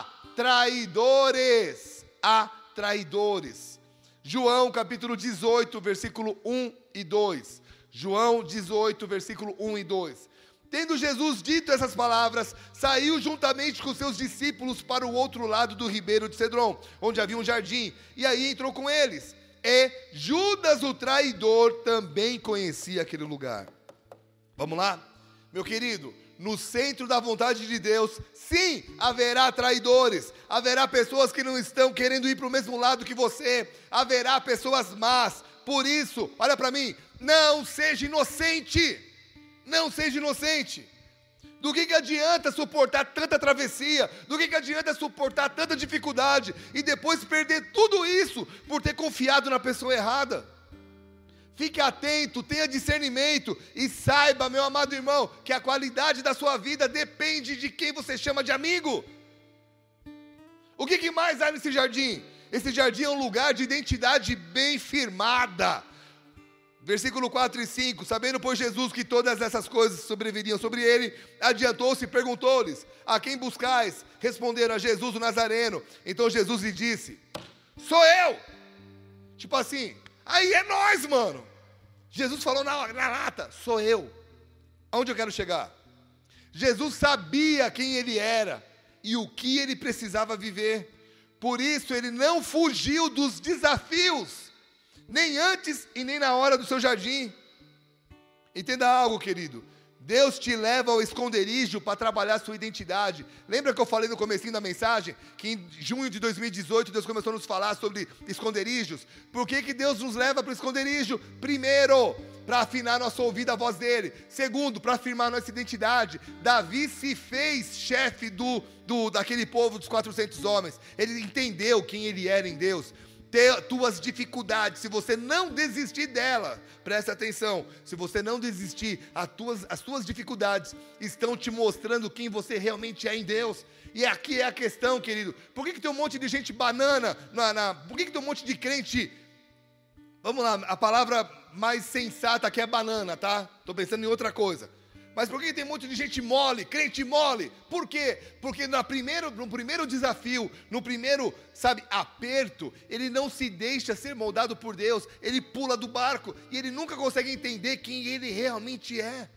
traidores. Há traidores. João capítulo 18, versículo 1 e 2. João 18, versículo 1 e 2. Tendo Jesus dito essas palavras, saiu juntamente com seus discípulos para o outro lado do ribeiro de Cedron, onde havia um jardim, e aí entrou com eles. E Judas, o traidor, também conhecia aquele lugar. Vamos lá? Meu querido, no centro da vontade de Deus, sim, haverá traidores, haverá pessoas que não estão querendo ir para o mesmo lado que você, haverá pessoas más. Por isso, olha para mim, não seja inocente. Não seja inocente. Do que adianta suportar tanta travessia? Do que adianta suportar tanta dificuldade e depois perder tudo isso por ter confiado na pessoa errada? Fique atento, tenha discernimento e saiba, meu amado irmão, que a qualidade da sua vida depende de quem você chama de amigo. O que mais há nesse jardim? Esse jardim é um lugar de identidade bem firmada. Versículo 4 e 5, sabendo, pois, Jesus que todas essas coisas sobreviriam sobre ele, adiantou-se e perguntou-lhes, a quem buscais? Responderam, a Jesus o Nazareno. Então Jesus lhe disse, sou eu. Tipo assim, aí é nós, mano. Jesus falou na lata, sou eu. Aonde eu quero chegar? Jesus sabia quem ele era e o que ele precisava viver. Por isso ele não fugiu dos desafios, nem antes e nem na hora do seu jardim. Entenda algo, querido. Deus te leva ao esconderijo para trabalhar a sua identidade. Lembra que eu falei no comecinho da mensagem? Que em junho de 2018 Deus começou a nos falar sobre esconderijos. Por que Deus nos leva para o esconderijo? Primeiro, para afinar nosso ouvido à voz dele. Segundo, para afirmar nossa identidade. Davi se fez chefe daquele povo dos 400 homens. Ele entendeu quem ele era em Deus. Tuas dificuldades, se você não desistir dela, presta atenção, se você não desistir, as tuas dificuldades estão te mostrando quem você realmente é em Deus. E aqui é a questão, querido, por que tem um monte de gente banana, por que tem um monte de crente, vamos lá, a palavra mais sensata aqui é banana, tá? Estou pensando em outra coisa. Mas por que tem um monte de gente mole, crente mole? Por quê? Porque no primeiro desafio, no primeiro, aperto, ele não se deixa ser moldado por Deus, ele pula do barco e ele nunca consegue entender quem ele realmente é.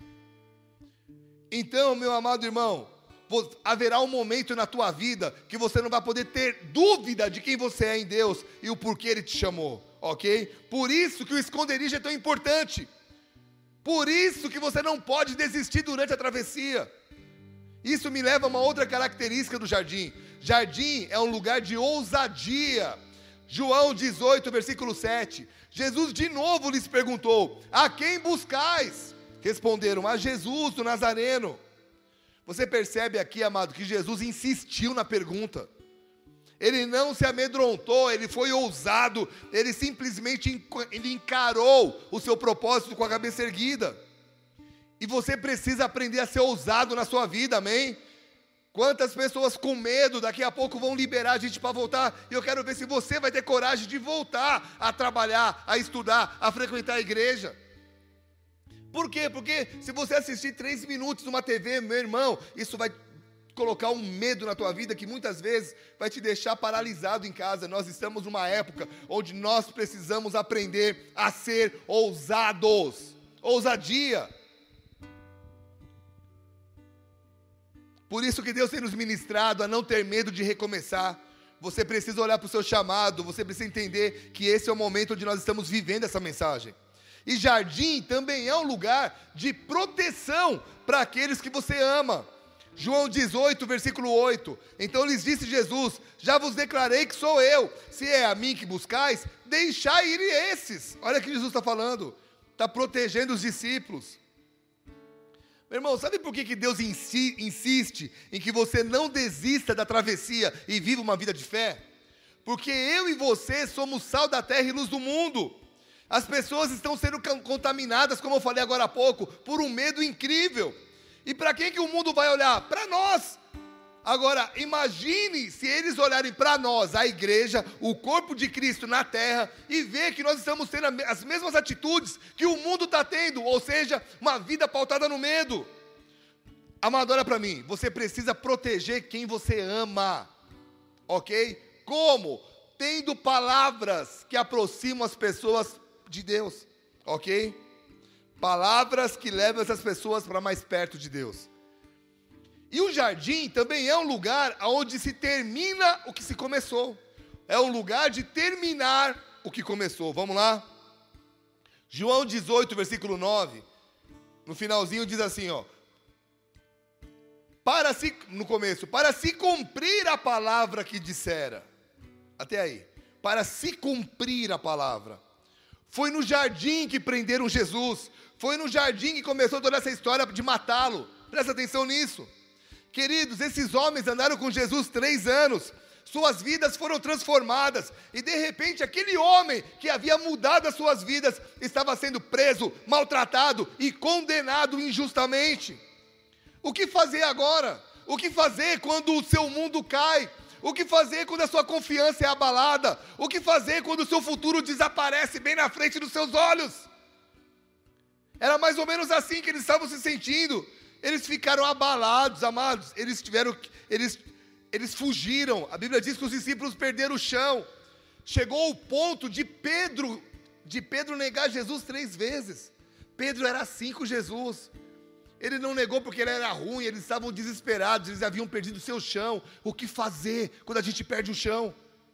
Então, meu amado irmão, haverá um momento na tua vida que você não vai poder ter dúvida de quem você é em Deus e o porquê Ele te chamou, ok? Por isso que o esconderijo é tão importante. Por isso que você não pode desistir durante a travessia. Isso me leva a uma outra característica do jardim. Jardim é um lugar de ousadia. João 18, versículo 7. Jesus de novo lhes perguntou, a quem buscais? Responderam, a Jesus, o Nazareno. Você percebe aqui, amado, que Jesus insistiu na pergunta. Ele não se amedrontou, ele foi ousado, ele simplesmente encarou o seu propósito com a cabeça erguida. E você precisa aprender a ser ousado na sua vida, amém? Quantas pessoas com medo daqui a pouco vão liberar a gente para voltar, e eu quero ver se você vai ter coragem de voltar a trabalhar, a estudar, a frequentar a igreja. Por quê? Porque se você assistir 3 minutos numa TV, meu irmão, isso vai colocar um medo na tua vida que muitas vezes vai te deixar paralisado em casa. Nós estamos numa época onde nós precisamos aprender a ser ousados. Ousadia. Por isso que Deus tem nos ministrado a não ter medo de recomeçar. Você precisa olhar para o seu chamado, você precisa entender que esse é o momento onde nós estamos vivendo essa mensagem. E jardim também é um lugar de proteção para aqueles que você ama. João 18, versículo 8. Então lhes disse Jesus, já vos declarei que sou eu. Se é a mim que buscais, deixai ir esses. Olha o que Jesus está falando. Está protegendo os discípulos. Meu irmão, sabe por que Deus insiste em que você não desista da travessia e viva uma vida de fé? Porque eu e você somos sal da terra e luz do mundo. As pessoas estão sendo contaminadas, como eu falei agora há pouco, por um medo incrível. E para quem que o mundo vai olhar? Para nós. Agora, imagine se eles olharem para nós, a igreja, o corpo de Cristo na terra, e ver que nós estamos tendo as mesmas atitudes que o mundo está tendo, ou seja, uma vida pautada no medo. Amado, olha para mim, você precisa proteger quem você ama, ok? Como? Tendo palavras que aproximam as pessoas de Deus, ok? Palavras que levam essas pessoas para mais perto de Deus. E o jardim também é um lugar onde se termina o que se começou. É um lugar de terminar o que começou. Vamos lá? João 18, versículo 9. No finalzinho diz assim, ó. No começo, para se cumprir a palavra que dissera. Até aí. Para se cumprir a palavra. Foi no jardim que prenderam Jesus. Foi no jardim que começou toda essa história de matá-lo. Presta atenção nisso. Queridos, esses homens andaram com Jesus 3 anos. Suas vidas foram transformadas. E de repente aquele homem que havia mudado as suas vidas estava sendo preso, maltratado e condenado injustamente. O que fazer agora? O que fazer quando o seu mundo cai? O que fazer quando a sua confiança é abalada? O que fazer quando o seu futuro desaparece bem na frente dos seus olhos? Era mais ou menos assim que eles estavam se sentindo. Eles ficaram abalados, amados. Eles fugiram. A Bíblia diz que os discípulos perderam o chão. Chegou o ponto de Pedro negar Jesus 3 vezes. Pedro era assim com Jesus. Ele não negou porque ele era ruim, eles estavam desesperados, eles haviam perdido o seu chão. O que fazer quando a gente perde o chão?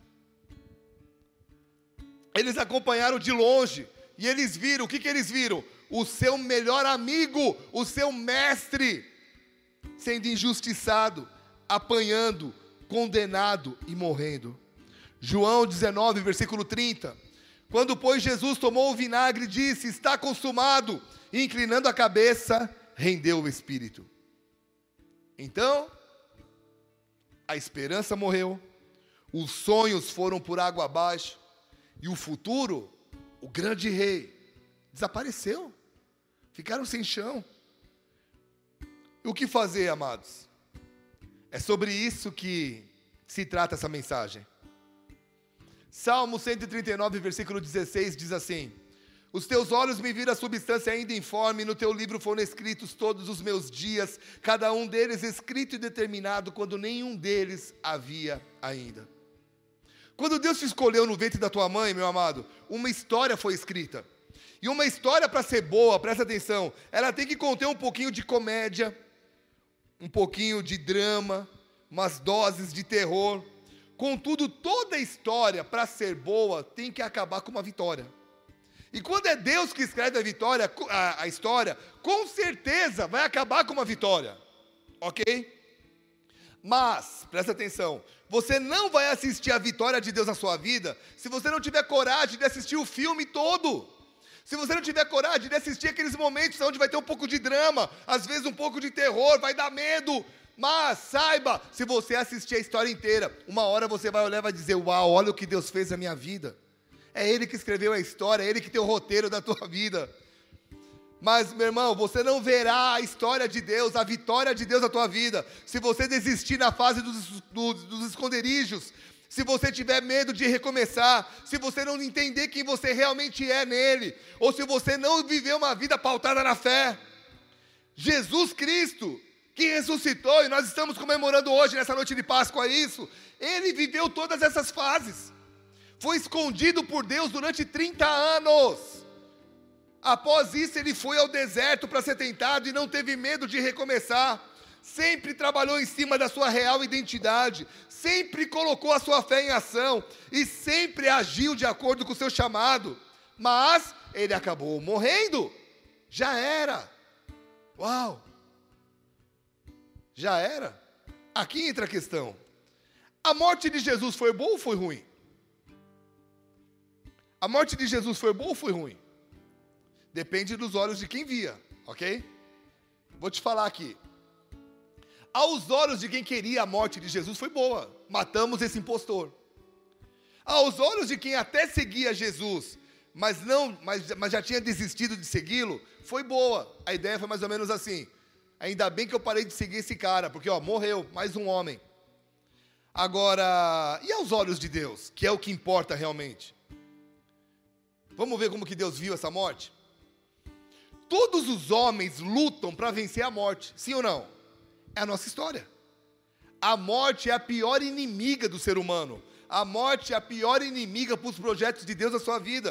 Eles acompanharam de longe e eles viram, o que eles viram? O seu melhor amigo, o seu mestre, sendo injustiçado, apanhando, condenado e morrendo. João 19, versículo 30. Quando, pois, Jesus tomou o vinagre, disse, está consumado, e inclinando a cabeça, rendeu o espírito. Então, a esperança morreu, os sonhos foram por água abaixo, e o futuro, o grande rei, desapareceu. Ficaram sem chão. E o que fazer, amados? É sobre isso que se trata essa mensagem. Salmo 139, versículo 16, diz assim: os teus olhos me viram a substância ainda informe, no teu livro foram escritos todos os meus dias, cada um deles escrito e determinado, quando nenhum deles havia ainda. Quando Deus te escolheu no ventre da tua mãe, meu amado, uma história foi escrita. E uma história, para ser boa, presta atenção, ela tem que conter um pouquinho de comédia, um pouquinho de drama, umas doses de terror. Contudo, toda história, para ser boa, tem que acabar com uma vitória. E quando é Deus que escreve a história, com certeza vai acabar com uma vitória. Ok? Mas, presta atenção, você não vai assistir a vitória de Deus na sua vida se você não tiver coragem de assistir o filme todo. Se você não tiver coragem de assistir aqueles momentos onde vai ter um pouco de drama, às vezes um pouco de terror, vai dar medo. Mas saiba, se você assistir a história inteira, uma hora você vai olhar e vai dizer, uau, olha o que Deus fez na minha vida. É Ele que escreveu a história, é Ele que tem o roteiro da tua vida. Mas, meu irmão, você não verá a história de Deus, a vitória de Deus na tua vida, se você desistir na fase dos esconderijos, se você tiver medo de recomeçar, se você não entender quem você realmente é nele, ou se você não viver uma vida pautada na fé. Jesus Cristo, que ressuscitou, e nós estamos comemorando hoje, nessa noite de Páscoa, isso, Ele viveu todas essas fases. Foi escondido por Deus durante 30 anos. Após isso, Ele foi ao deserto para ser tentado e não teve medo de recomeçar. Sempre trabalhou em cima da sua real identidade, sempre colocou a sua fé em ação e sempre agiu de acordo com o seu chamado. Mas Ele acabou morrendo. Já era. Uau! Já era. Aqui entra a questão. A morte de Jesus foi boa ou foi ruim? A morte de Jesus foi boa ou foi ruim? Depende dos olhos de quem via, ok? Vou te falar aqui. Aos olhos de quem queria a morte de Jesus foi boa. Matamos esse impostor. Aos olhos de quem até seguia Jesus, mas já tinha desistido de segui-lo, foi boa. A ideia foi mais ou menos assim. Ainda bem que eu parei de seguir esse cara, porque morreu mais um homem. Agora, e aos olhos de Deus, que é o que importa realmente? Vamos ver como que Deus viu essa morte? Todos os homens lutam para vencer a morte, sim ou não? É a nossa história. A morte é a pior inimiga do ser humano. A morte é a pior inimiga para os projetos de Deus na sua vida.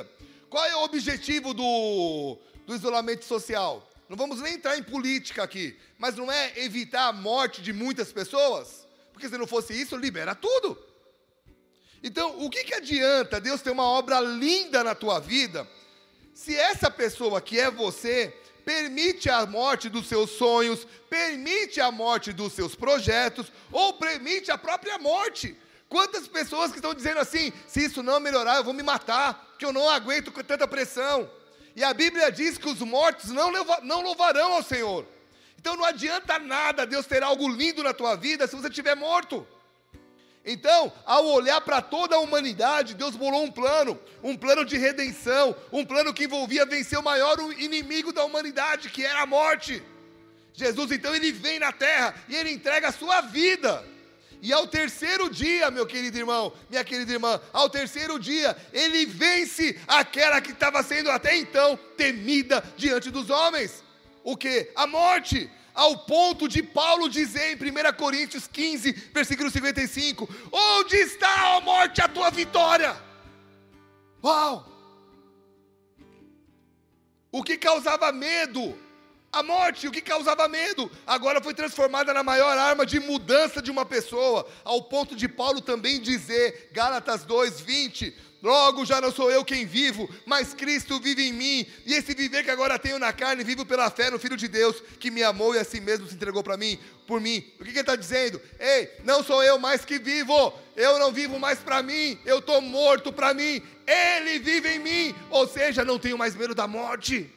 Qual é o objetivo do isolamento social? Não vamos nem entrar em política aqui, mas não é evitar a morte de muitas pessoas? Porque se não fosse isso, libera tudo. Então, o que adianta Deus ter uma obra linda na tua vida, se essa pessoa que é você permite a morte dos seus sonhos, permite a morte dos seus projetos, ou permite a própria morte? Quantas pessoas que estão dizendo assim, se isso não melhorar, eu vou me matar, que eu não aguento com tanta pressão. E a Bíblia diz que os mortos não louvarão ao Senhor. Então não adianta nada Deus ter algo lindo na tua vida se você estiver morto. Então, ao olhar para toda a humanidade, Deus bolou um plano de redenção, um plano que envolvia vencer o maior inimigo da humanidade, que era a morte. Jesus, então, ele vem na terra e ele entrega a sua vida. E ao terceiro dia, meu querido irmão, minha querida irmã, ao terceiro dia, ele vence aquela que estava sendo até então temida diante dos homens. O quê? A morte. Ao ponto de Paulo dizer em 1 Coríntios 15, versículo 55, onde está, ó morte, a tua vitória? Uau! O que causava medo? A morte, o que causava medo, agora foi transformada na maior arma de mudança de uma pessoa, ao ponto de Paulo também dizer, Gálatas 2:20, logo já não sou eu quem vivo, mas Cristo vive em mim, e esse viver que agora tenho na carne, vivo pela fé no Filho de Deus, que me amou e a si mesmo se entregou por mim. O que ele está dizendo? Ei, não sou eu mais que vivo, eu não vivo mais para mim, eu estou morto para mim, Ele vive em mim, ou seja, não tenho mais medo da morte.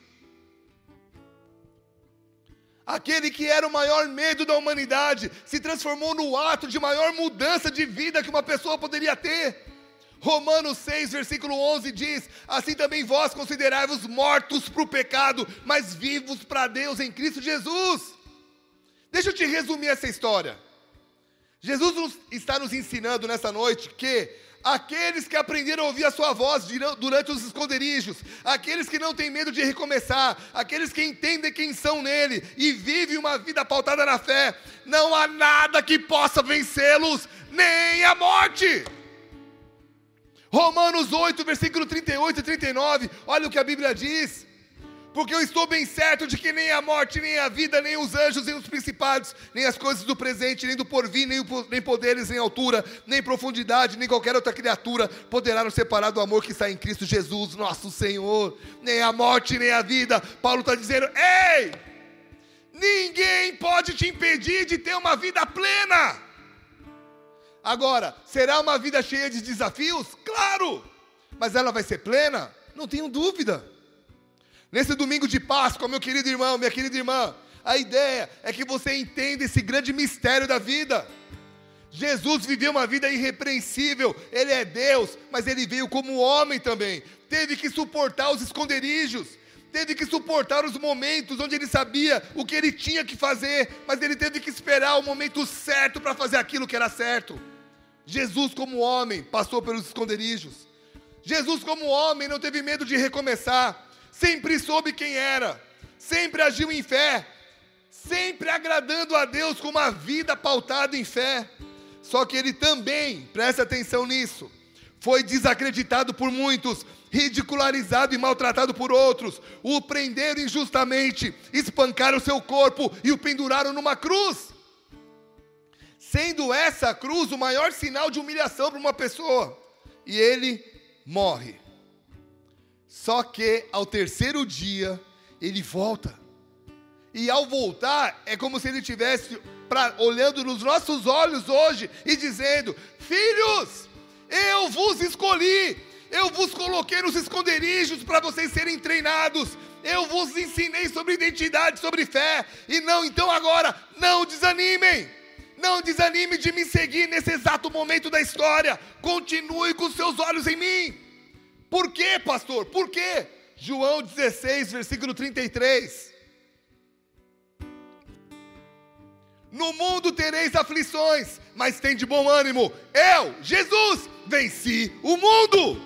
Aquele que era o maior medo da humanidade, se transformou no ato de maior mudança de vida que uma pessoa poderia ter. Romanos 6, versículo 11 diz, assim também vós considerai-vos mortos para o pecado, mas vivos para Deus em Cristo Jesus. Deixa eu te resumir essa história. Jesus está nos ensinando nessa noite que aqueles que aprenderam a ouvir a sua voz durante os esconderijos, aqueles que não têm medo de recomeçar, aqueles que entendem quem são nele e vivem uma vida pautada na fé, não há nada que possa vencê-los, nem a morte. Romanos 8, versículo 38 e 39, olha o que a Bíblia diz. Porque eu estou bem certo de que nem a morte, nem a vida, nem os anjos, nem os principados, nem as coisas do presente, nem do porvir, nem poderes, nem altura, nem profundidade, nem qualquer outra criatura poderá nos separar do amor que está em Cristo Jesus, nosso Senhor. Nem a morte, nem a vida. Paulo está dizendo, ei, ninguém pode te impedir de ter uma vida plena. Agora, será uma vida cheia de desafios? Claro! Mas ela vai ser plena? Não tenho dúvida. Nesse domingo de Páscoa, meu querido irmão, minha querida irmã, a ideia é que você entenda esse grande mistério da vida. Jesus viveu uma vida irrepreensível, Ele é Deus, mas Ele veio como homem também. Teve que suportar os esconderijos, teve que suportar os momentos onde Ele sabia o que Ele tinha que fazer, mas Ele teve que esperar o momento certo para fazer aquilo que era certo. Jesus como homem passou pelos esconderijos. Jesus como homem não teve medo de recomeçar. Sempre soube quem era, sempre agiu em fé, sempre agradando a Deus com uma vida pautada em fé. Só que ele também, presta atenção nisso, foi desacreditado por muitos, ridicularizado e maltratado por outros, o prenderam injustamente, espancaram seu corpo e o penduraram numa cruz. Sendo essa cruz o maior sinal de humilhação para uma pessoa, e ele morre. Só que ao terceiro dia, ele volta. E ao voltar, é como se ele estivesse olhando nos nossos olhos hoje e dizendo, filhos, eu vos escolhi, eu vos coloquei nos esconderijos para vocês serem treinados, eu vos ensinei sobre identidade, sobre fé, e não, então agora, não desanimem. Não desanime de me seguir nesse exato momento da história. Continue com seus olhos em mim. Por quê, pastor? Por quê? João 16, versículo 33. No mundo tereis aflições, mas tem de bom ânimo. Eu, Jesus, venci o mundo.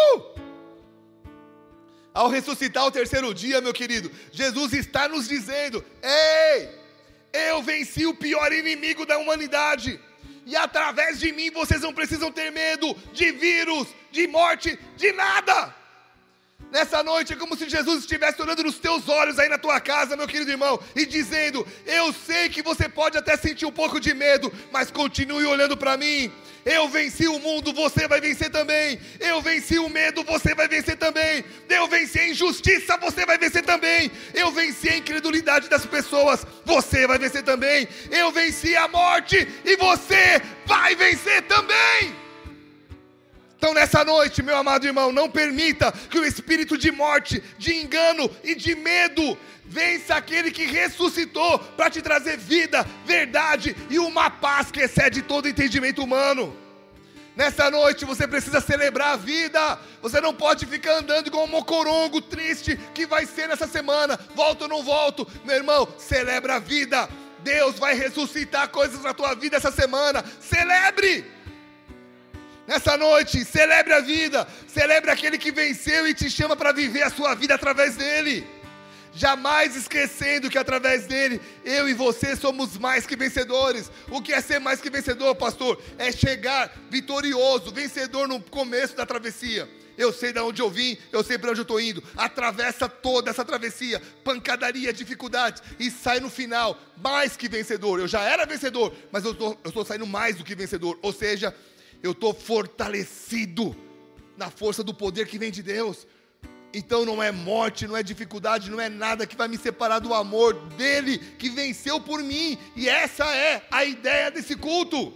Ao ressuscitar ao terceiro dia, meu querido, Jesus está nos dizendo, ei, eu venci o pior inimigo da humanidade. E através de mim vocês não precisam ter medo de vírus, de morte, de nada. Nessa noite é como se Jesus estivesse olhando nos teus olhos aí na tua casa, meu querido irmão, e dizendo: eu sei que você pode até sentir um pouco de medo, mas continue olhando para mim. Eu venci o mundo, você vai vencer também. Eu venci o medo, você vai vencer também. Eu venci a injustiça, você vai vencer também. Eu venci a incredulidade das pessoas, você vai vencer também. Eu venci a morte e você vai vencer também. Então nessa noite, meu amado irmão, não permita que o espírito de morte, de engano e de medo vença aquele que ressuscitou para te trazer vida, verdade e uma paz que excede todo entendimento humano. Nessa noite você precisa celebrar a vida. Você não pode ficar andando igual um mocorongo triste que vai ser nessa semana. Volto ou não volto? Meu irmão, celebra a vida. Deus vai ressuscitar coisas na tua vida essa semana. Celebre! Nessa noite, celebre a vida, celebre aquele que venceu e te chama para viver a sua vida através dele. Jamais esquecendo que através dele, eu e você somos mais que vencedores. O que é ser mais que vencedor, pastor? É chegar vitorioso, vencedor no começo da travessia. Eu sei de onde eu vim, eu sei para onde eu estou indo. Atravessa toda essa travessia, pancadaria, dificuldades, e sai no final mais que vencedor. Eu já era vencedor, mas eu estou saindo mais do que vencedor. Ou seja, eu estou fortalecido na força do poder que vem de Deus. Então não é morte, não é dificuldade, não é nada que vai me separar do amor dele, que venceu por mim. E essa é a ideia desse culto.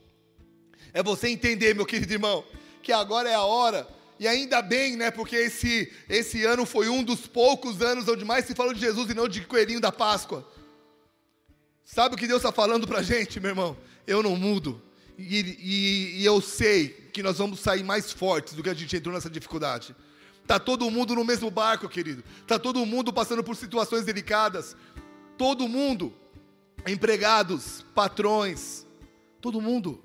É você entender, meu querido irmão, que agora é a hora. E ainda bem, né, porque esse ano foi um dos poucos anos onde mais se falou de Jesus e não de coelhinho da Páscoa. Sabe o que Deus está falando para a gente, meu irmão? Eu não mudo. E eu sei que nós vamos sair mais fortes do que a gente entrou nessa dificuldade. Está todo mundo no mesmo barco, querido. Está todo mundo passando por situações delicadas. Todo mundo, empregados, patrões, todo mundo.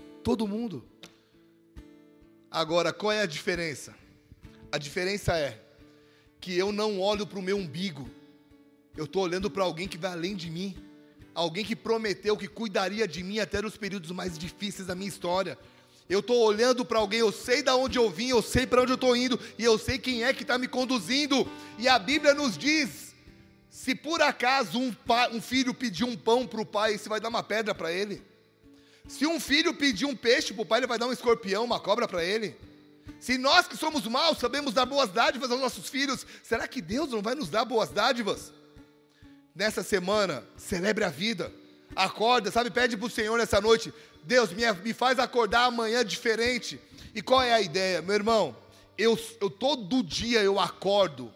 Agora, qual é a diferença? A diferença é que eu não olho para o meu umbigo. Eu estou olhando para alguém que vai além de mim. Alguém que prometeu que cuidaria de mim até nos períodos mais difíceis da minha história. Eu estou olhando para alguém, eu sei de onde eu vim, eu sei para onde eu estou indo, e eu sei quem é que está me conduzindo. E a Bíblia nos diz, se por acaso um filho pedir um pão para o pai, você vai dar uma pedra para ele? Se um filho pedir um peixe para o pai, ele vai dar um escorpião, uma cobra para ele? Se nós que somos maus sabemos dar boas dádivas aos nossos filhos, será que Deus não vai nos dar boas dádivas? Nessa semana, celebre a vida. Acorda, sabe, pede para o Senhor nessa noite: Deus, me faz acordar amanhã diferente. E qual é a ideia? Meu irmão, eu todo dia eu acordo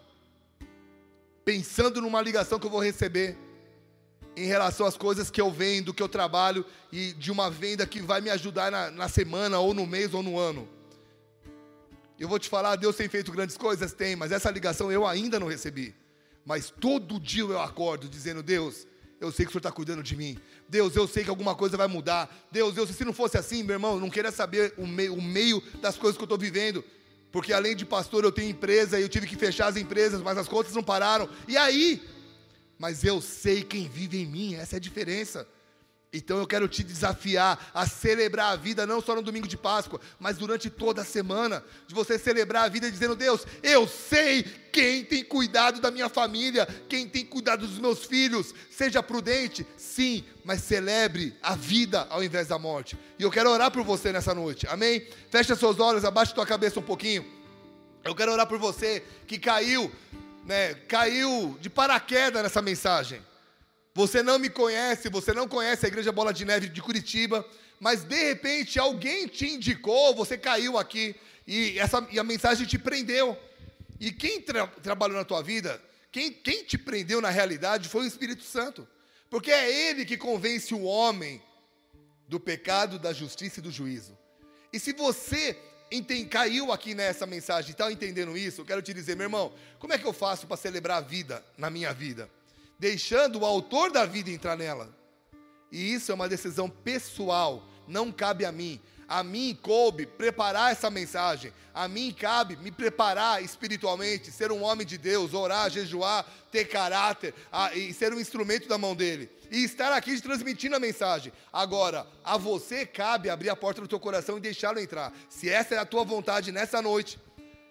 pensando numa ligação que eu vou receber em relação às coisas que eu vendo, que eu trabalho, e de uma venda que vai me ajudar na semana, ou no mês, ou no ano. Eu vou te falar, Deus tem feito grandes coisas? Tem, mas essa ligação eu ainda não recebi. Mas todo dia eu acordo dizendo: Deus, eu sei que o Senhor está cuidando de mim. Deus, eu sei que alguma coisa vai mudar. Deus, se não fosse assim, meu irmão, eu não queria saber o meio das coisas que eu estou vivendo. Porque além de pastor, eu tenho empresa e eu tive que fechar as empresas, mas as contas não pararam. E aí? Mas eu sei quem vive em mim, essa é a diferença. Então eu quero te desafiar a celebrar a vida, não só no domingo de Páscoa, mas durante toda a semana, de você celebrar a vida dizendo: Deus, eu sei quem tem cuidado da minha família, quem tem cuidado dos meus filhos. Seja prudente, sim, mas celebre a vida ao invés da morte. E eu quero orar por você nessa noite, amém? Fecha seus olhos, abaixa tua cabeça um pouquinho. Eu quero orar por você que caiu de paraquedas nessa mensagem. Você não me conhece, você não conhece a Igreja Bola de Neve de Curitiba, mas de repente alguém te indicou, você caiu aqui e a mensagem te prendeu. E quem trabalhou na tua vida, quem te prendeu na realidade foi o Espírito Santo. Porque é Ele que convence o homem do pecado, da justiça e do juízo. E se você caiu aqui nessa mensagem e está entendendo isso, eu quero te dizer, meu irmão, como é que eu faço para celebrar a vida na minha vida? Deixando o autor da vida entrar nela. E isso é uma decisão pessoal, não cabe a mim. A mim coube preparar essa mensagem. A mim cabe me preparar espiritualmente, ser um homem de Deus, orar, jejuar, ter caráter, e ser um instrumento da mão dele. E estar aqui transmitindo a mensagem. Agora, a você cabe abrir a porta do teu coração e deixá-lo entrar. Se essa é a tua vontade nessa noite,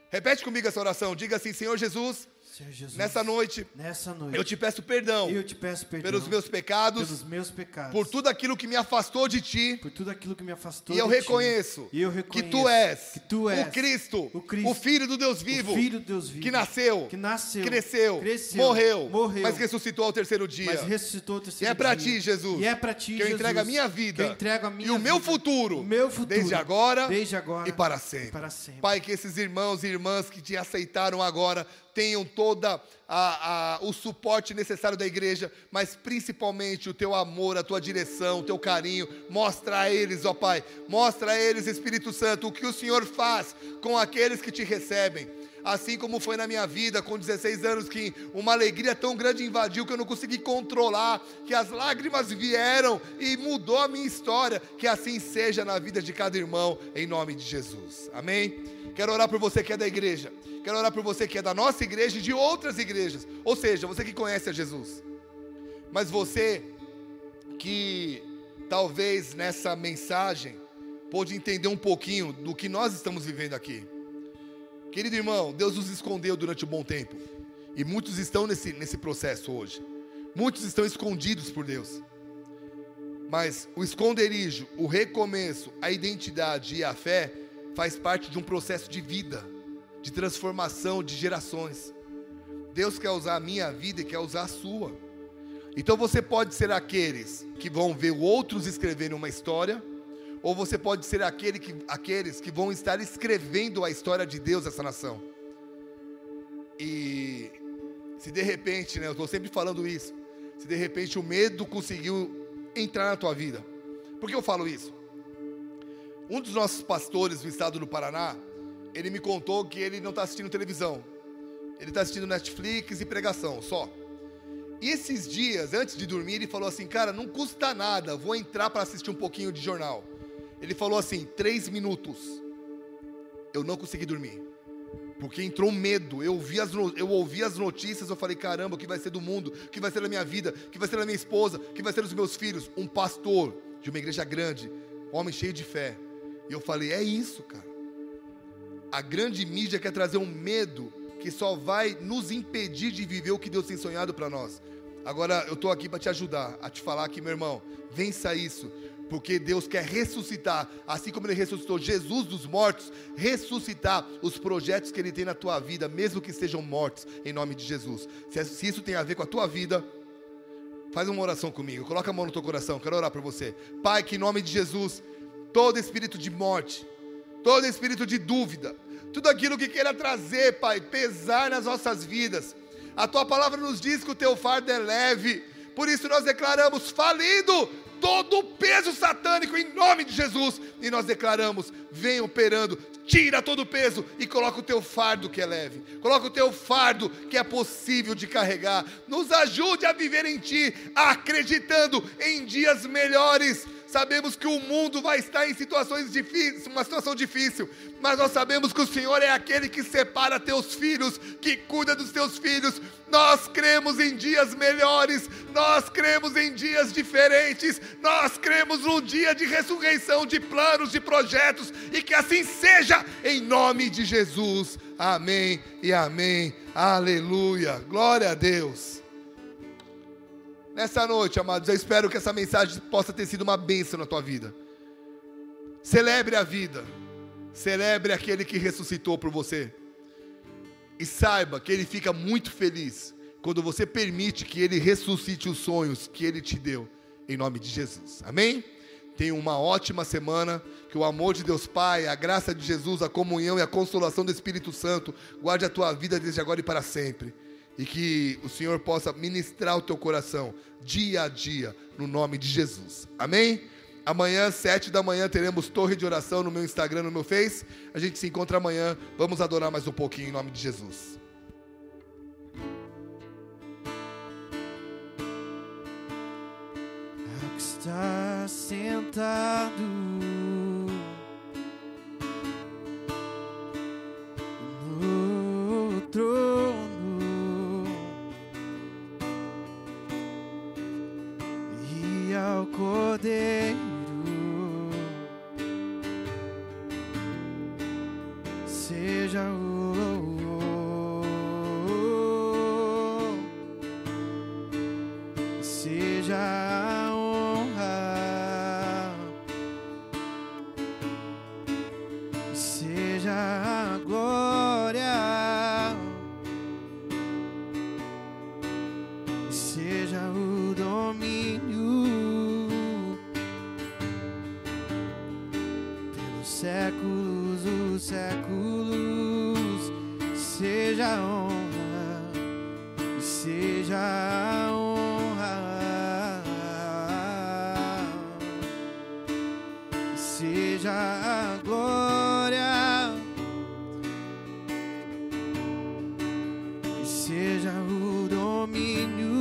Repete comigo essa oração. Diga assim: Senhor Jesus, Senhor Jesus, nessa noite, eu te peço perdão, pelos meus pecados, por tudo aquilo que me afastou de ti, e eu reconheço que tu és o Cristo, o Filho do Deus vivo, que nasceu, cresceu, morreu, mas ressuscitou ao terceiro dia. E é para ti, Jesus, que eu entrego a minha vida e o meu futuro, desde agora e para sempre. Pai, que esses irmãos e irmãs que te aceitaram agora tenham toda o suporte necessário da igreja, mas principalmente o teu amor, a tua direção, o teu carinho. Mostra a eles, ó Pai, mostra a eles, Espírito Santo, o que o Senhor faz com aqueles que te recebem. Assim como foi na minha vida, com 16 anos, que uma alegria tão grande invadiu que eu não consegui controlar, que as lágrimas vieram e mudou a minha história. Que assim seja na vida de cada irmão, em nome de Jesus, amém? Quero orar por você que é da igreja, quero orar por você que é da nossa igreja e de outras igrejas, ou seja, você que conhece a Jesus, mas você que talvez nessa mensagem pôde entender um pouquinho do que nós estamos vivendo aqui. Querido irmão, Deus nos escondeu durante um bom tempo, e muitos estão nesse processo hoje, muitos estão escondidos por Deus, mas o esconderijo, o recomeço, a identidade e a fé faz parte de um processo de vida, de transformação de gerações. Deus quer usar a minha vida e quer usar a sua. Então você pode ser aqueles que vão ver outros escreverem uma história, ou você pode ser aqueles que vão estar escrevendo a história de Deus nessa nação. E se de repente, eu estou sempre falando isso, se de repente o medo conseguiu entrar na tua vida. Por que eu falo isso? Um dos nossos pastores do estado do Paraná, ele me contou que ele não está assistindo televisão, ele está assistindo Netflix e pregação só. E esses dias, antes de dormir, ele falou assim: cara, não custa nada, vou entrar para assistir um pouquinho de jornal. Ele falou assim, 3 minutos, eu não consegui dormir, porque entrou medo. Eu ouvi as notícias, eu falei: caramba, o que vai ser do mundo, o que vai ser da minha vida, o que vai ser da minha esposa, o que vai ser dos meus filhos? Um pastor de uma igreja grande, homem cheio de fé. E eu falei: é isso, cara. A grande mídia quer trazer um medo que só vai nos impedir de viver o que Deus tem sonhado para nós. Agora eu estou aqui para te ajudar, a te falar aqui, meu irmão, vença isso, porque Deus quer ressuscitar, assim como Ele ressuscitou Jesus dos mortos, ressuscitar os projetos que Ele tem na tua vida, mesmo que estejam mortos, em nome de Jesus. Se isso tem a ver com a tua vida, faz uma oração comigo, coloca a mão no teu coração, quero orar por você. Pai, que em nome de Jesus, todo espírito de morte, todo espírito de dúvida, tudo aquilo que queira trazer, Pai, pesar nas nossas vidas, a Tua palavra nos diz que o Teu fardo é leve, por isso nós declaramos falido todo o peso satânico em nome de Jesus, e nós declaramos: vem operando, tira todo o peso e coloca o Teu fardo que é leve, coloca o Teu fardo que é possível de carregar. Nos ajude a viver em Ti, acreditando em dias melhores. Sabemos que o mundo vai estar em situações difíceis, uma situação difícil, mas nós sabemos que o Senhor é aquele que separa teus filhos, que cuida dos teus filhos. Nós cremos em dias melhores, nós cremos em dias diferentes, nós cremos num dia de ressurreição, de planos, de projetos, e que assim seja, em nome de Jesus. Amém e amém. Aleluia. Glória a Deus. Nessa noite, amados, eu espero que essa mensagem possa ter sido uma bênção na tua vida. Celebre a vida, celebre aquele que ressuscitou por você, e saiba que Ele fica muito feliz quando você permite que Ele ressuscite os sonhos que Ele te deu, em nome de Jesus, amém? Tenha uma ótima semana, que o amor de Deus Pai, a graça de Jesus, a comunhão e a consolação do Espírito Santo guarde a tua vida desde agora e para sempre. E que o Senhor possa ministrar o teu coração dia a dia, no nome de Jesus. Amém? Amanhã, 7 da manhã, teremos torre de oração no meu Instagram, no meu Face. A gente se encontra amanhã. Vamos adorar mais um pouquinho em nome de Jesus. Ao que está sentado no trono, ao Cordeiro seja o séculos dos séculos, seja a honra, seja a honra, seja a glória, seja o domínio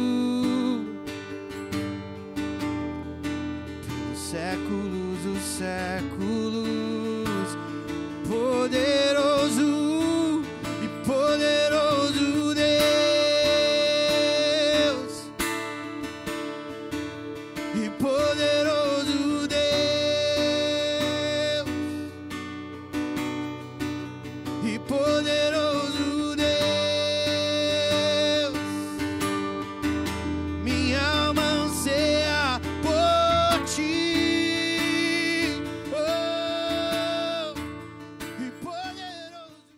pelos séculos dos séculos, poderoso e poderoso Deus, e poderoso